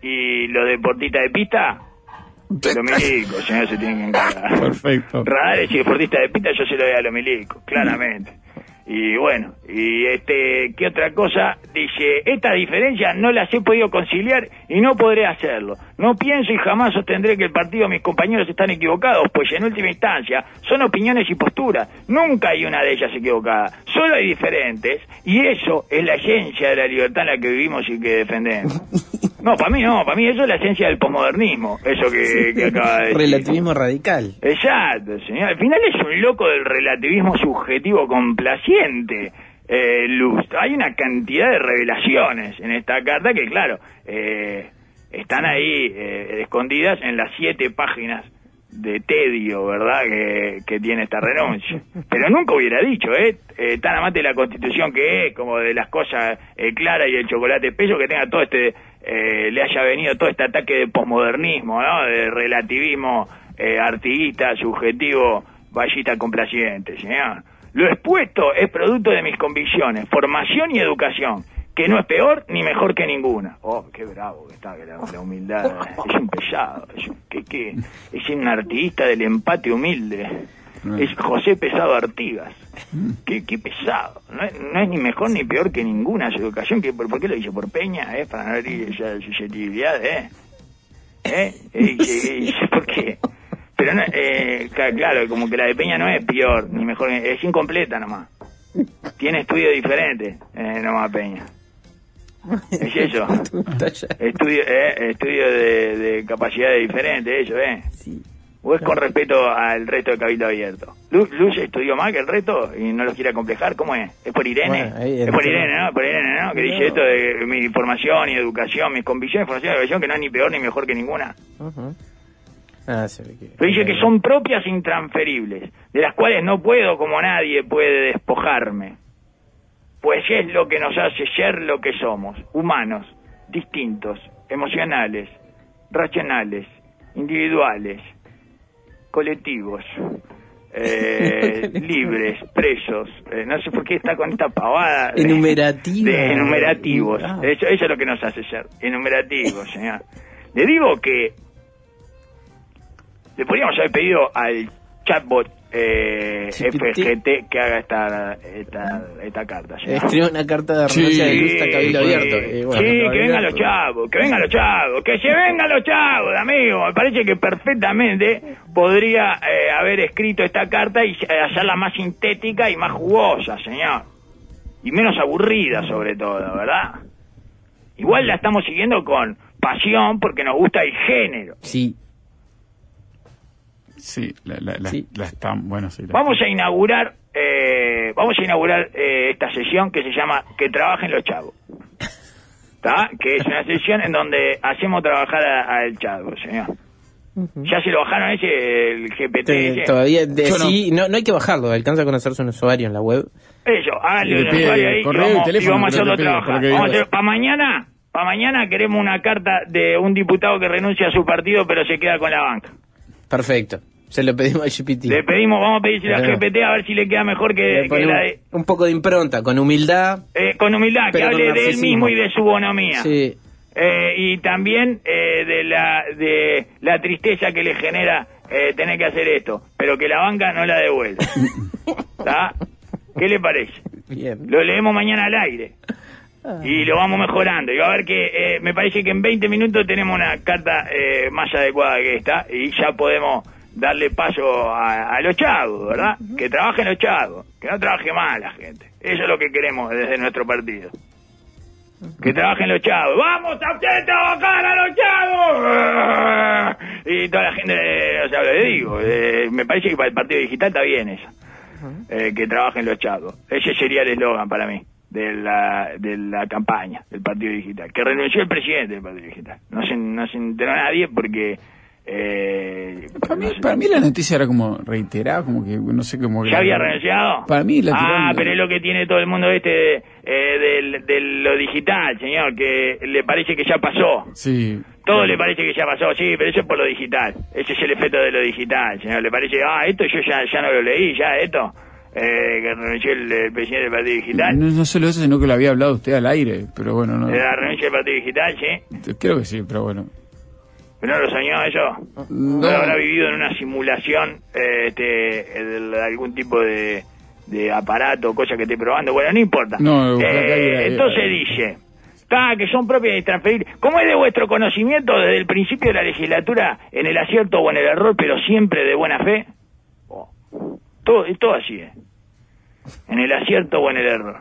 y los deportistas de pista, los milicos, señor, se tienen que encargar. Perfecto. Radares y deportistas de pista yo se lo doy a los milicos, claramente. Y bueno, y este, ¿qué otra cosa? Dice, estas diferencias no las he podido conciliar y no podré hacerlo. No pienso y jamás sostendré que el partido de mis compañeros están equivocados, pues en última instancia son opiniones y posturas. Nunca hay una de ellas equivocada. Solo hay diferentes, y eso es la esencia de la libertad en la que vivimos y que defendemos. No, para mí no, para mí eso es la esencia del posmodernismo, eso que, que acaba de decir. Relativismo radical. Exacto, señor. Al final es un loco del relativismo subjetivo complaciente, eh, Luz. Hay una cantidad de revelaciones en esta carta que, claro, eh, están ahí eh, escondidas en las siete páginas de tedio, ¿verdad?, que, que tiene esta renuncia. Pero nunca hubiera dicho, ¿eh? eh tan amante de la Constitución que es, como de las cosas eh, claras y el chocolate espeso, que tenga todo este... Eh, le haya venido todo este ataque de posmodernismo, ¿no?, de relativismo eh, artiguista, subjetivo, ballista complaciente, señor. Lo expuesto es producto de mis convicciones, formación y educación, que no es peor ni mejor que ninguna. Oh, qué bravo que está, que la, la humildad es un pesado, es un, que, que, es un artiguista del empate humilde. Es José Pesado Artigas. Qué, qué pesado. No es, no es ni mejor ni peor que ninguna su educación. Que, ¿Por qué lo dice? Por Peña, ¿eh? Para no herir esa susceptibilidad, ¿eh? ¿Eh? ¿Eh? ¿Eh? ¿Por qué? Pero, no, eh, claro, como que la de Peña no es peor ni mejor, es incompleta nomás. Tiene estudios diferentes, eh, nomás Peña. ¿Es eso? Estudio, eh, estudio de, de capacidades diferentes, eso, ¿eh? Sí. ¿O es con respeto al resto de Cabildo Abierto? ¿Luz, Luz estudió más que el resto y no los quiere acomplejar? ¿Cómo es? ¿Es por Irene? Bueno, ahí es por entró. Irene, ¿no? Por Irene, ¿no? Que dice esto de mi formación y educación, mis convicciones, formación y educación, que no es ni peor ni mejor que ninguna. Uh-huh. Ah, se ve que... Pero dice que son propias e intransferibles, de las cuales no puedo, como nadie, puede despojarme. Pues es lo que nos hace ser lo que somos, humanos, distintos, emocionales, racionales, individuales, colectivos, eh, libres, presos, eh, no sé por qué está con esta pavada de, Enumerativa. de enumerativos. Ah. Eso, eso es lo que nos hace ser, enumerativos, señor. Le digo que le podríamos haber pedido al chatbot eh, Sí, F G T que haga esta esta, esta carta, señor. Escribió una carta de renuncia Sí, de luz a Cabildo sí, Abierto. Y bueno, sí, Cabildo que vengan Abierto. los chavos, que vengan los chavos, que se vengan los chavos, amigo. Me parece que perfectamente podría eh, haber escrito esta carta y eh, hacerla más sintética y más jugosa, señor. Y menos aburrida, sobre todo, ¿verdad? Igual la estamos siguiendo con pasión porque nos gusta el género. Sí. Sí, la, la, la, Sí. la están... Bueno, sí. La, Vamos a inaugurar, eh, vamos a inaugurar eh, esta sesión que se llama Que trabajen los chavos. ¿Está? Que es una sesión en donde hacemos trabajar al chavo, señor. ¿Ya se lo bajaron ese, el G P T Te- ese? todavía, de- Yo no. sí, no. no hay que bajarlo, alcanza a conocerse un usuario en la web. Eso, háganle Le el pide usuario ahí y correo y vamos, y teléfono, vamos a creo hacerlo que pide, por trabajar. lo que Vamos a digo. hacer, para mañana, para mañana queremos una carta de un diputado que renuncia a su partido pero se queda con la banca. Perfecto. Se lo pedimos a G P T. Le pedimos, vamos a pedirle a G P T a ver si le queda mejor que, que la de... Un poco de impronta, con humildad. Eh, con humildad, que hable de él mismo y de su bonomía. Sí. Eh, y también eh, de la de la tristeza que le genera eh, tener que hacer esto, pero que la banca no la devuelva. ¿Está? ¿Qué le parece? Bien. Lo leemos mañana al aire y lo vamos mejorando. Y va a ver que eh, me parece que en veinte minutos tenemos una carta eh, más adecuada que esta y ya podemos darle paso a, a los chavos, ¿verdad? Que trabajen los chavos, que no trabaje mal la gente. Eso es lo que queremos desde nuestro partido. Que trabajen los chavos. ¡Vamos a hacer trabajar a los chavos! Y toda la gente, eh, o sea, le digo, eh, me parece que para el partido digital está bien eso. Eh, que trabajen los chavos. Ese sería el eslogan para mí de la de la campaña del partido digital. Que renunció el presidente del partido digital. No se, no se enteró nadie porque... Eh, para, mí, no sé. para mí la noticia era como reiterada, como que no sé cómo... ¿Ya había renunciado? Para mí la Ah, tiró, pero es lo que tiene todo el mundo este de, eh, del, de lo digital, señor, que le parece que ya pasó. Sí. Todo le parece que ya pasó, sí, pero eso es por lo digital. Ese es el efecto de lo digital, señor. Le parece, ah, esto yo ya, ya no lo leí, ya esto. Eh, que renunció el, el presidente del Partido Digital. No, no solo eso, sino que lo había hablado usted al aire, pero bueno, no. La renuncia del Partido Digital, sí. Creo que sí, pero bueno. ¿No lo soñó eso? No. ¿No habrá vivido en una simulación eh, este, de algún tipo de, de aparato, cosa que esté probando? Bueno, no importa. No, eh, eh, entonces eh, dice, está, que son propias y transferibles. ¿Cómo es de vuestro conocimiento desde el principio de la legislatura, en el acierto o en el error, pero siempre de buena fe? Oh, todo, todo así, ¿eh? En el acierto o en el error.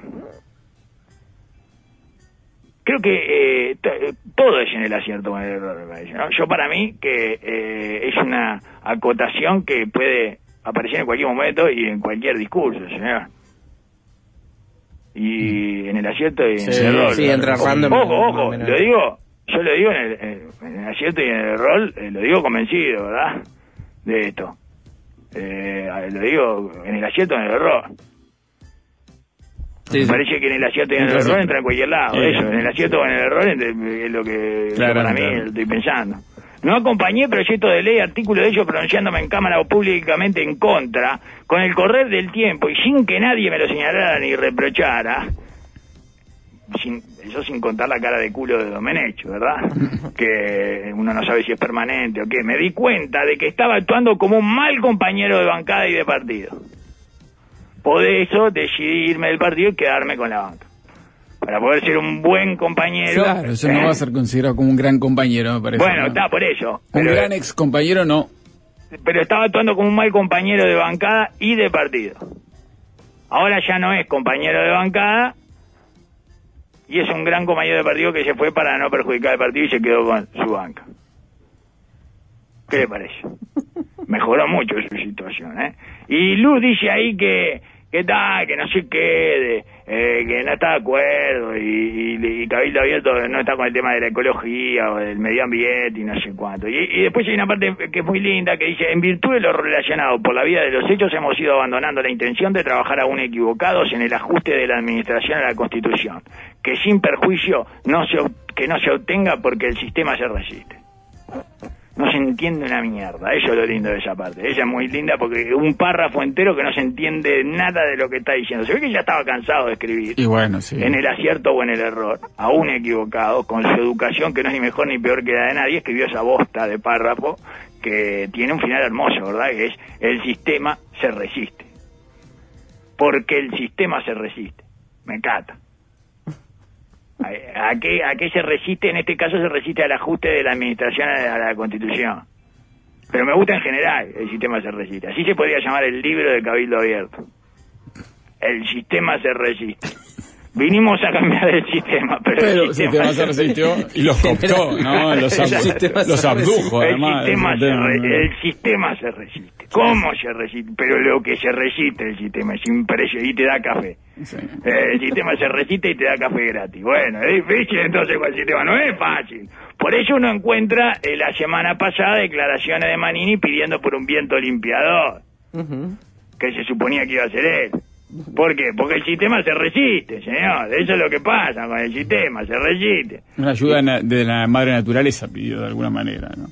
Creo que eh, t- todo es en el acierto o en el error, me parece, ¿no? Yo para mí que eh, es una acotación que puede aparecer en cualquier momento y en cualquier discurso, señor. Y en el acierto y en Sí, el error. sí, entra ojo, random. ojo, ojo, No, no, no. lo digo, yo lo digo en el, en el acierto y en el error, eh, lo digo convencido, ¿verdad? De esto. Eh, lo digo en el acierto y en el error. Sí, Me sí. parece que en el acierto y en el Entonces, error entra en cualquier lado. eh, Eso, en el acierto o en el error es lo que Claro, para mí claro. estoy pensando. No acompañé proyecto de ley, artículo de ellos pronunciándome en cámara o públicamente en contra, con el correr del tiempo y sin que nadie me lo señalara ni reprochara. Sin, eso sin contar la cara de culo de Domenech, ¿verdad? Que uno no sabe si es permanente o qué. Me di cuenta de que estaba actuando como un mal compañero de bancada y de partido. Por eso decidí irme del partido y quedarme con la banca. Para poder ser un buen compañero. Claro, eso ¿eh? no va a ser considerado como un gran compañero, me parece. Bueno, ¿no? está por eso. Un Pero, gran ex compañero no. pero estaba actuando como un mal compañero de bancada y de partido. Ahora ya no es compañero de bancada y es un gran compañero de partido que se fue para no perjudicar al partido y se quedó con su banca. ¿Qué le parece? Mejoró mucho su situación, ¿eh? Y Luz dice ahí que que tal, que no sé qué, de, eh, que no está de acuerdo y, y, y Cabildo Abierto no está con el tema de la ecología o del medio ambiente y no sé cuánto. Y, y después hay una parte que es muy linda que dice, en virtud de lo relacionado por la vía de los hechos hemos ido abandonando la intención de trabajar aún equivocados en el ajuste de la administración a la Constitución, que sin perjuicio no se, que no se obtenga porque el sistema se resiste. No se entiende una mierda, eso es lo lindo de esa parte. Ella es muy linda porque un párrafo entero que no se entiende nada de lo que está diciendo. Se ve que ya estaba cansado de escribir. Y bueno, sí. En el acierto o en el error, aún equivocado, con su educación que no es ni mejor ni peor que la de nadie, escribió esa bosta de párrafo que tiene un final hermoso, ¿verdad? Que es, el sistema se resiste. Porque el sistema se resiste. Me cata. ¿A, a, qué, ¿A qué se resiste? En este caso se resiste al ajuste de la administración a la, a la Constitución. Pero me gusta en general, el sistema se resiste. Así se podría llamar el libro de Cabildo Abierto. El sistema se resiste. Vinimos a cambiar el sistema, pero, Pero el el sistema, sistema se resistió y los cooptó, ¿no? Los, ab- Exacto. los abdujo, el además. sistema, se Sistema, re- ¿no? el sistema se resiste. ¿Cómo se resiste? Pero lo que se resiste el sistema es impresionante y te da café. Sí. Eh, el sistema se resiste y te da café gratis. Bueno, es difícil entonces con el sistema, no es fácil. Por eso uno encuentra eh, la semana pasada declaraciones de Manini pidiendo por un viento limpiador, Ujú. que se suponía que iba a ser él. ¿Por qué? Porque el sistema se resiste, señor. Eso es lo que pasa con el sistema, se resiste. Una ayuda na- de la madre naturaleza pidió de alguna manera, ¿no?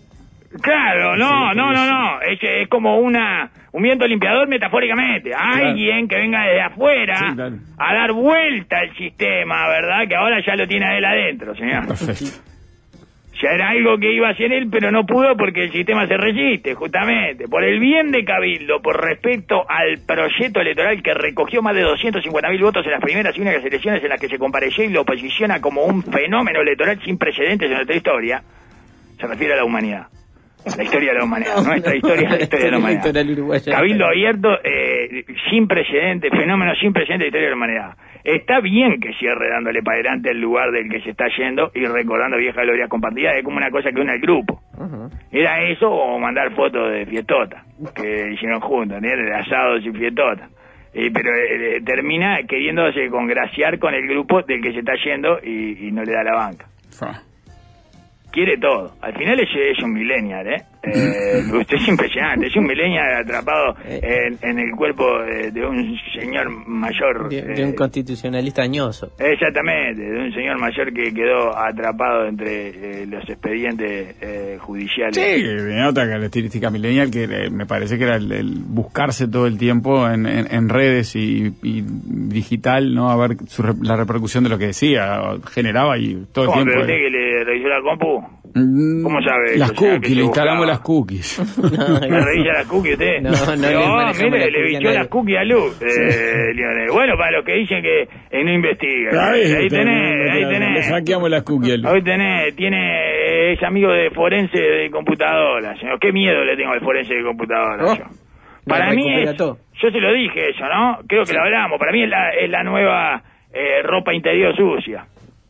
Claro, no, no, no, no. Es, es como una un viento limpiador metafóricamente. Alguien que venga desde afuera Sí, claro. a dar vuelta al sistema, ¿verdad? Que ahora ya lo tiene a él adentro, señor. Perfecto. Ya era algo que iba a hacer él, pero no pudo porque el sistema se resiste, justamente. Por el bien de Cabildo, por respecto al proyecto electoral que recogió más de doscientos cincuenta mil votos en las primeras y únicas elecciones en las que se compareció y lo posiciona como un fenómeno electoral sin precedentes en nuestra historia, se refiere a la humanidad. La historia de la humanidad, nuestra historia, la historia de la humanidad. Cabildo abierto, eh, sin precedentes, fenómeno sin precedentes de historia de la humanidad. Está bien que cierre dándole para adelante el lugar del que se está yendo y recordando viejas glorias compartidas, es como una cosa que une al grupo. Uh-huh. Era eso o mandar fotos de fiestota, que hicieron juntos, ¿entiendes? De asados y fiestota. Eh, pero eh, termina queriéndose congraciar con el grupo del que se está yendo y, y no le da la banca. Fa. Quiere todo. Al final es, es un millennial, ¿eh? eh usted es impresionante. Es un millennial atrapado en, en el cuerpo de, de un señor mayor. De, de un eh, constitucionalista añoso. Exactamente, de un señor mayor que quedó atrapado entre eh, los expedientes eh, judiciales. Sí, me nota característica millennial que eh, me parece que era el, el buscarse todo el tiempo en, en, en redes y, y digital, ¿no? A ver su, la repercusión de lo que decía, generaba y todo el ¿Cómo, tiempo. pero usted eh. que le revisó la compu? ¿Cómo sabe Las eso? O sea, cookies, le instalamos las cookies. No, ¿Me revisa las cookies usted? No, no, le no manejamos mire, las le cookies a bichó nadie. las cookies a Luz, eh, Lionel. Bueno, para los que dicen que eh, no investiga. Ahí, Ahí tenés, le- ahí le- Le tenés. hackeamos las cookies. Hoy tenés, tiene, es amigo de forense de computadora, señor. Qué miedo le tengo al forense de computadora, Oh, yo. Para no, mí recupera es, todo. yo se lo dije eso, ¿no? Creo que lo hablamos. Para mí es la, es la nueva eh, ropa interior sucia.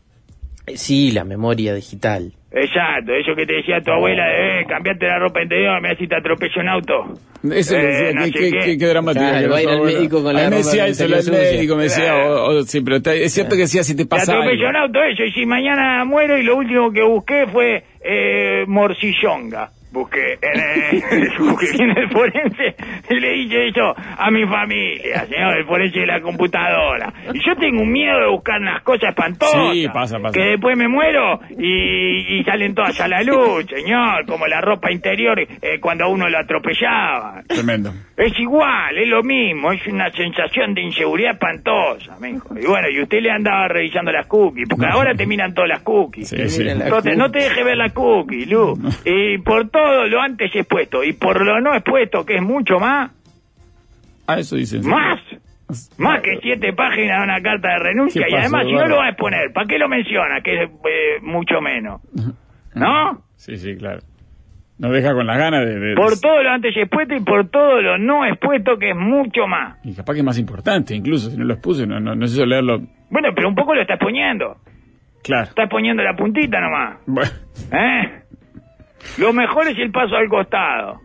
Sí, la memoria digital. Exacto, eso que te decía tu abuela de, eh, cambiate la ropa interior, mira si te atropella un auto. Eso Eh, le decía, no qué, sé qué, qué. qué, qué dramático. Claro, que va a ir era al su abuela. médico con la A mí me ropa decía eso, el interior sucia. médico me decía, o- o- sí, pero está- es cierto que decía si te Te pasa algo. atropelló un auto eso, y si mañana muero y lo último que busqué fue eh, morcillonga. Busqué en el, busqué en el forense y le dije eso a mi familia, señor, el forense de la computadora. Y yo tengo un miedo de buscar unas cosas espantosas. Sí, pasa, pasa. Que después me muero y, y salen todas a la luz, señor, como la ropa interior eh, cuando a uno lo atropellaba. Tremendo. Es igual, es lo mismo, es una sensación de inseguridad espantosa, mijo. Y bueno, y usted le andaba revisando las cookies, porque ahora te miran todas las cookies. Sí, sí. Miren la Entonces, no te dejes ver la cookie, Lu. Y por todo lo antes expuesto y por lo no expuesto, que es mucho más, Ah, eso dicen. sí. más, más que siete páginas de una carta de renuncia. ¿Qué Y además, pasó, si no Eduardo? lo va a exponer, ¿para qué lo menciona? Que es eh, mucho menos. ¿No? Sí, sí, claro. Nos deja con las ganas de... de- Por de- todo lo antes expuesto y por todo lo no expuesto, que es mucho más. Y capaz que es más importante, incluso, si no lo expuse, no, no, no sé leerlo. Bueno, pero un poco lo estás poniendo. Claro. Estás poniendo la puntita nomás. Bueno, ¿Eh? Lo mejor es el paso al costado.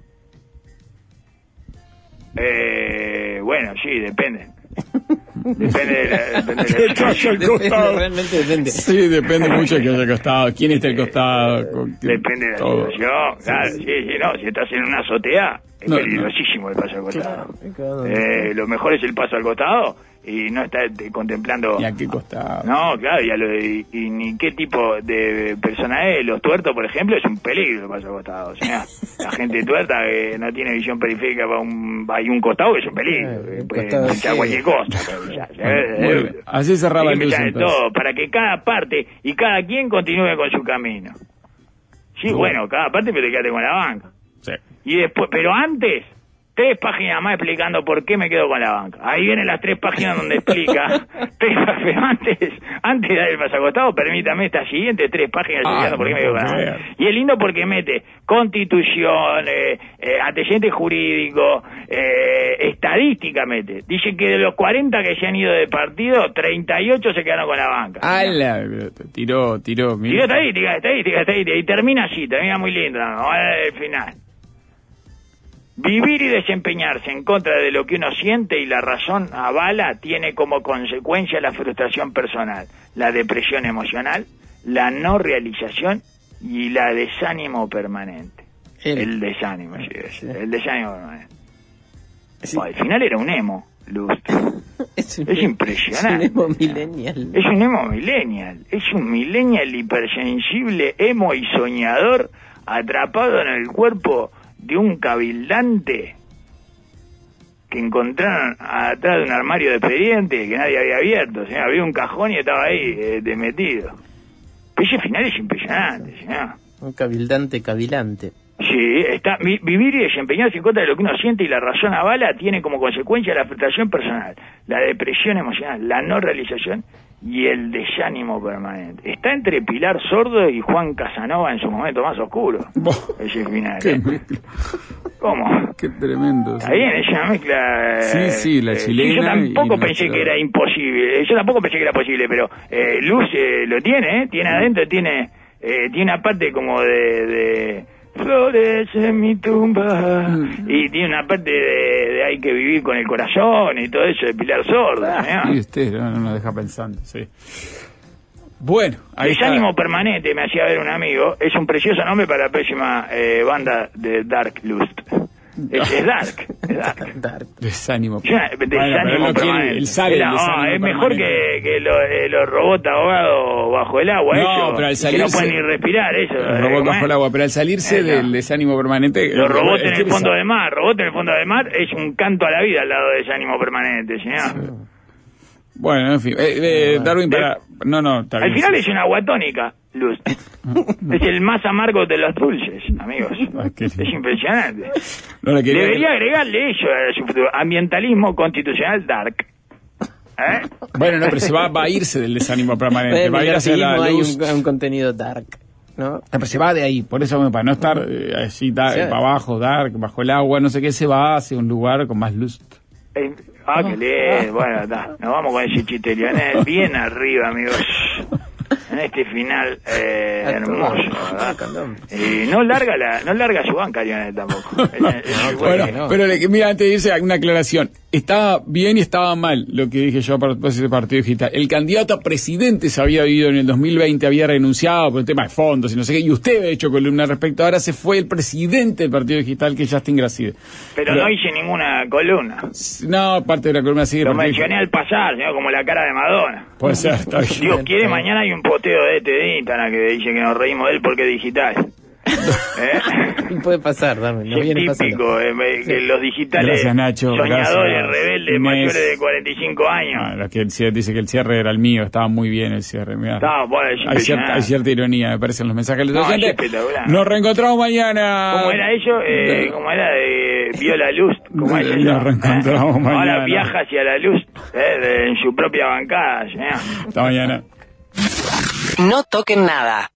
Eh, bueno, sí, depende. Depende de la, depende de la paso al Depende, costado. realmente depende. sí, depende mucho de que haya al costado. ¿Quién está al costado? con- Depende de la todo. situación. Claro, sí, sí, no. Si estás en una azotea, es No, peligrosísimo el paso al costado. Claro. Eh, lo mejor es el paso al costado y no estar eh, contemplando... ¿Y a qué costado? No, claro, y, a lo de- y ni qué tipo de persona es. Los tuertos, por ejemplo, es un peligro el paso al costado. O sea, la gente tuerta que no tiene visión periférica para un, hay un costado es un peligro. Eh, el Puede costado, pinchar sí. cualquier cosa. Pero ya, ya, Muy eh, bien. Así cerraba hay que el luz, pensar de entonces. todo, para que cada parte y cada quien continúe con su camino. Sí, Muy bueno, cada parte, pero te quedaste con la banca. Sí. Y después, pero antes, tres páginas más explicando por qué me quedo con la banca. Ahí vienen las tres páginas donde explica. tres, pero antes, antes de dar el pasacostado, permítame estas siguientes tres páginas Ah, explicando por qué me quedo con la no puedo banca. creer. Y es lindo porque mete constitución, eh, eh, antecedente jurídico, eh, estadística mete. Dice que de los cuarenta que se han ido de partido, treinta y ocho se quedaron con la banca. ¡Hala! Tiró, tiró. Y mira. estadística, estadística, estadística. Y termina así, termina muy lindo. ¿no? Ahora el final. Vivir y desempeñarse en contra de lo que uno siente y la razón avala tiene como consecuencia la frustración personal, la depresión emocional, la no realización y la desánimo permanente. El- El desánimo, sí, es, Sí. el desánimo permanente. Sí. Bueno, al final era un emo. Lust. Es, un, Es impresionante. Es un emo millennial. Es un emo millennial. Es un millennial hipersensible, emo y soñador, atrapado en el cuerpo de un cabildante que encontraron atrás de un armario de expedientes que nadie había abierto. O sea, abrió un cajón y estaba ahí eh, de metido. Pero ese final es impresionante, señor. Un cabildante cavilante. Sí, está, vi, vivir y desempeñarse en contra de lo que uno siente y la razón avala tiene como consecuencia la frustración personal, la depresión emocional, la no realización y el desánimo permanente. Está entre Pilar Sordo y Juan Casanova en su momento más oscuro. Ese final. Qué ¿eh? mezcla. ¿Cómo? Qué tremendo. Está bien, es una mezcla... Sí, sí, la eh, chilena yo tampoco y pensé nuestra... que era imposible, yo tampoco pensé que era posible, pero eh, Luz eh, lo tiene, ¿eh? Tiene adentro, tiene, eh, tiene una parte como de... de flores en mi tumba y tiene una parte de, de hay que vivir con el corazón y todo eso de Pilar Sorda, Sí, usted no, no nos deja pensando, sí. Bueno, ahí Desánimo está. Permanente, me hacía ver un amigo, es un precioso nombre para la próxima eh, banda de Dark Lust. Es, es Dark, es Dark. Dark. Desánimo. Yo, desánimo Bueno, pero él no quiere, permanente. él sabe Era, el desánimo ah, es mejor permanente. que, que lo- eh, los robots ahogados bajo el agua, No, eso, pero al y que no salirse- pueden ni respirar, eso. El eh, robot ¿cómo bajo es? el agua, pero al salirse Eso. del desánimo permanente... Los robots él en el quiere fondo saber. del mar, robots en el fondo del mar es un canto a la vida al lado de desánimo permanente, señor. Bueno, en fin. Eh, eh, Darwin, para... No, no, está Al bien, final sí. es una aguatónica, Luz. Es el más amargo de los dulces, amigos. Ay, qué Es lindo. impresionante. No la quería- Debería agregarle eso a su futuro. Ambientalismo constitucional dark. ¿Eh? Bueno, no, pero se va, va a irse del desánimo permanente. En va a el ir hacia la artivismo hay luz. un, un contenido dark, ¿no? Pero se va de ahí, por eso, bueno, para no estar eh, así, da- Sí. para abajo, dark, bajo el agua, no sé qué, se va hacia un lugar con más luz. Eh, ah, qué lindo. Bueno, está. Nos vamos con ese chiste, Lionel. Bien arriba, amigos. En este final eh, hermoso, ¿verdad? Y no larga la, no larga su banca, Lionel, tampoco. Es- es muy Bueno, bueno. no. pero le- mira, antes de irse, una aclaración. Estaba bien y estaba mal lo que dije yo a propósito del Partido Digital. El candidato a presidente se había ido en el dos mil veinte, había renunciado por un tema de fondos y no sé qué, y usted había hecho columna al respecto. Ahora se fue el presidente del Partido Digital, que es Justin Gracide. Pero no hice ninguna columna. No, parte de la columna sigue. Lo Partido mencioné al pasar, señor, como la cara de Madonna. Puede ser, está bien. Dios quiere, mañana hay un posteo de este de Instagram que dice que nos reímos de él porque es digital. ¿Eh? Puede pasar, Darwin, nos Es viene pasando. típico, eh, me- que los digitales Gracias, Nacho. soñadores, Gracias, rebeldes, Inés. mayores de cuarenta y cinco años. Ah, lo que el cierre- dice que el cierre era el mío, estaba muy bien el cierre. Mirá. Estaba, bueno, es hay, cierta, impresionante. hay cierta ironía, me parecen los mensajes de los No, es oyentes. espectacular. Nos reencontramos mañana. ¿Cómo era eso? Eh, ¿Cómo era? De Viola Luz. ¿Cómo es eso? Nos reencontramos ¿Eh? mañana. Ahora viaja hacia la luz eh, de- en su propia bancada, señor. Hasta mañana. No toquen nada.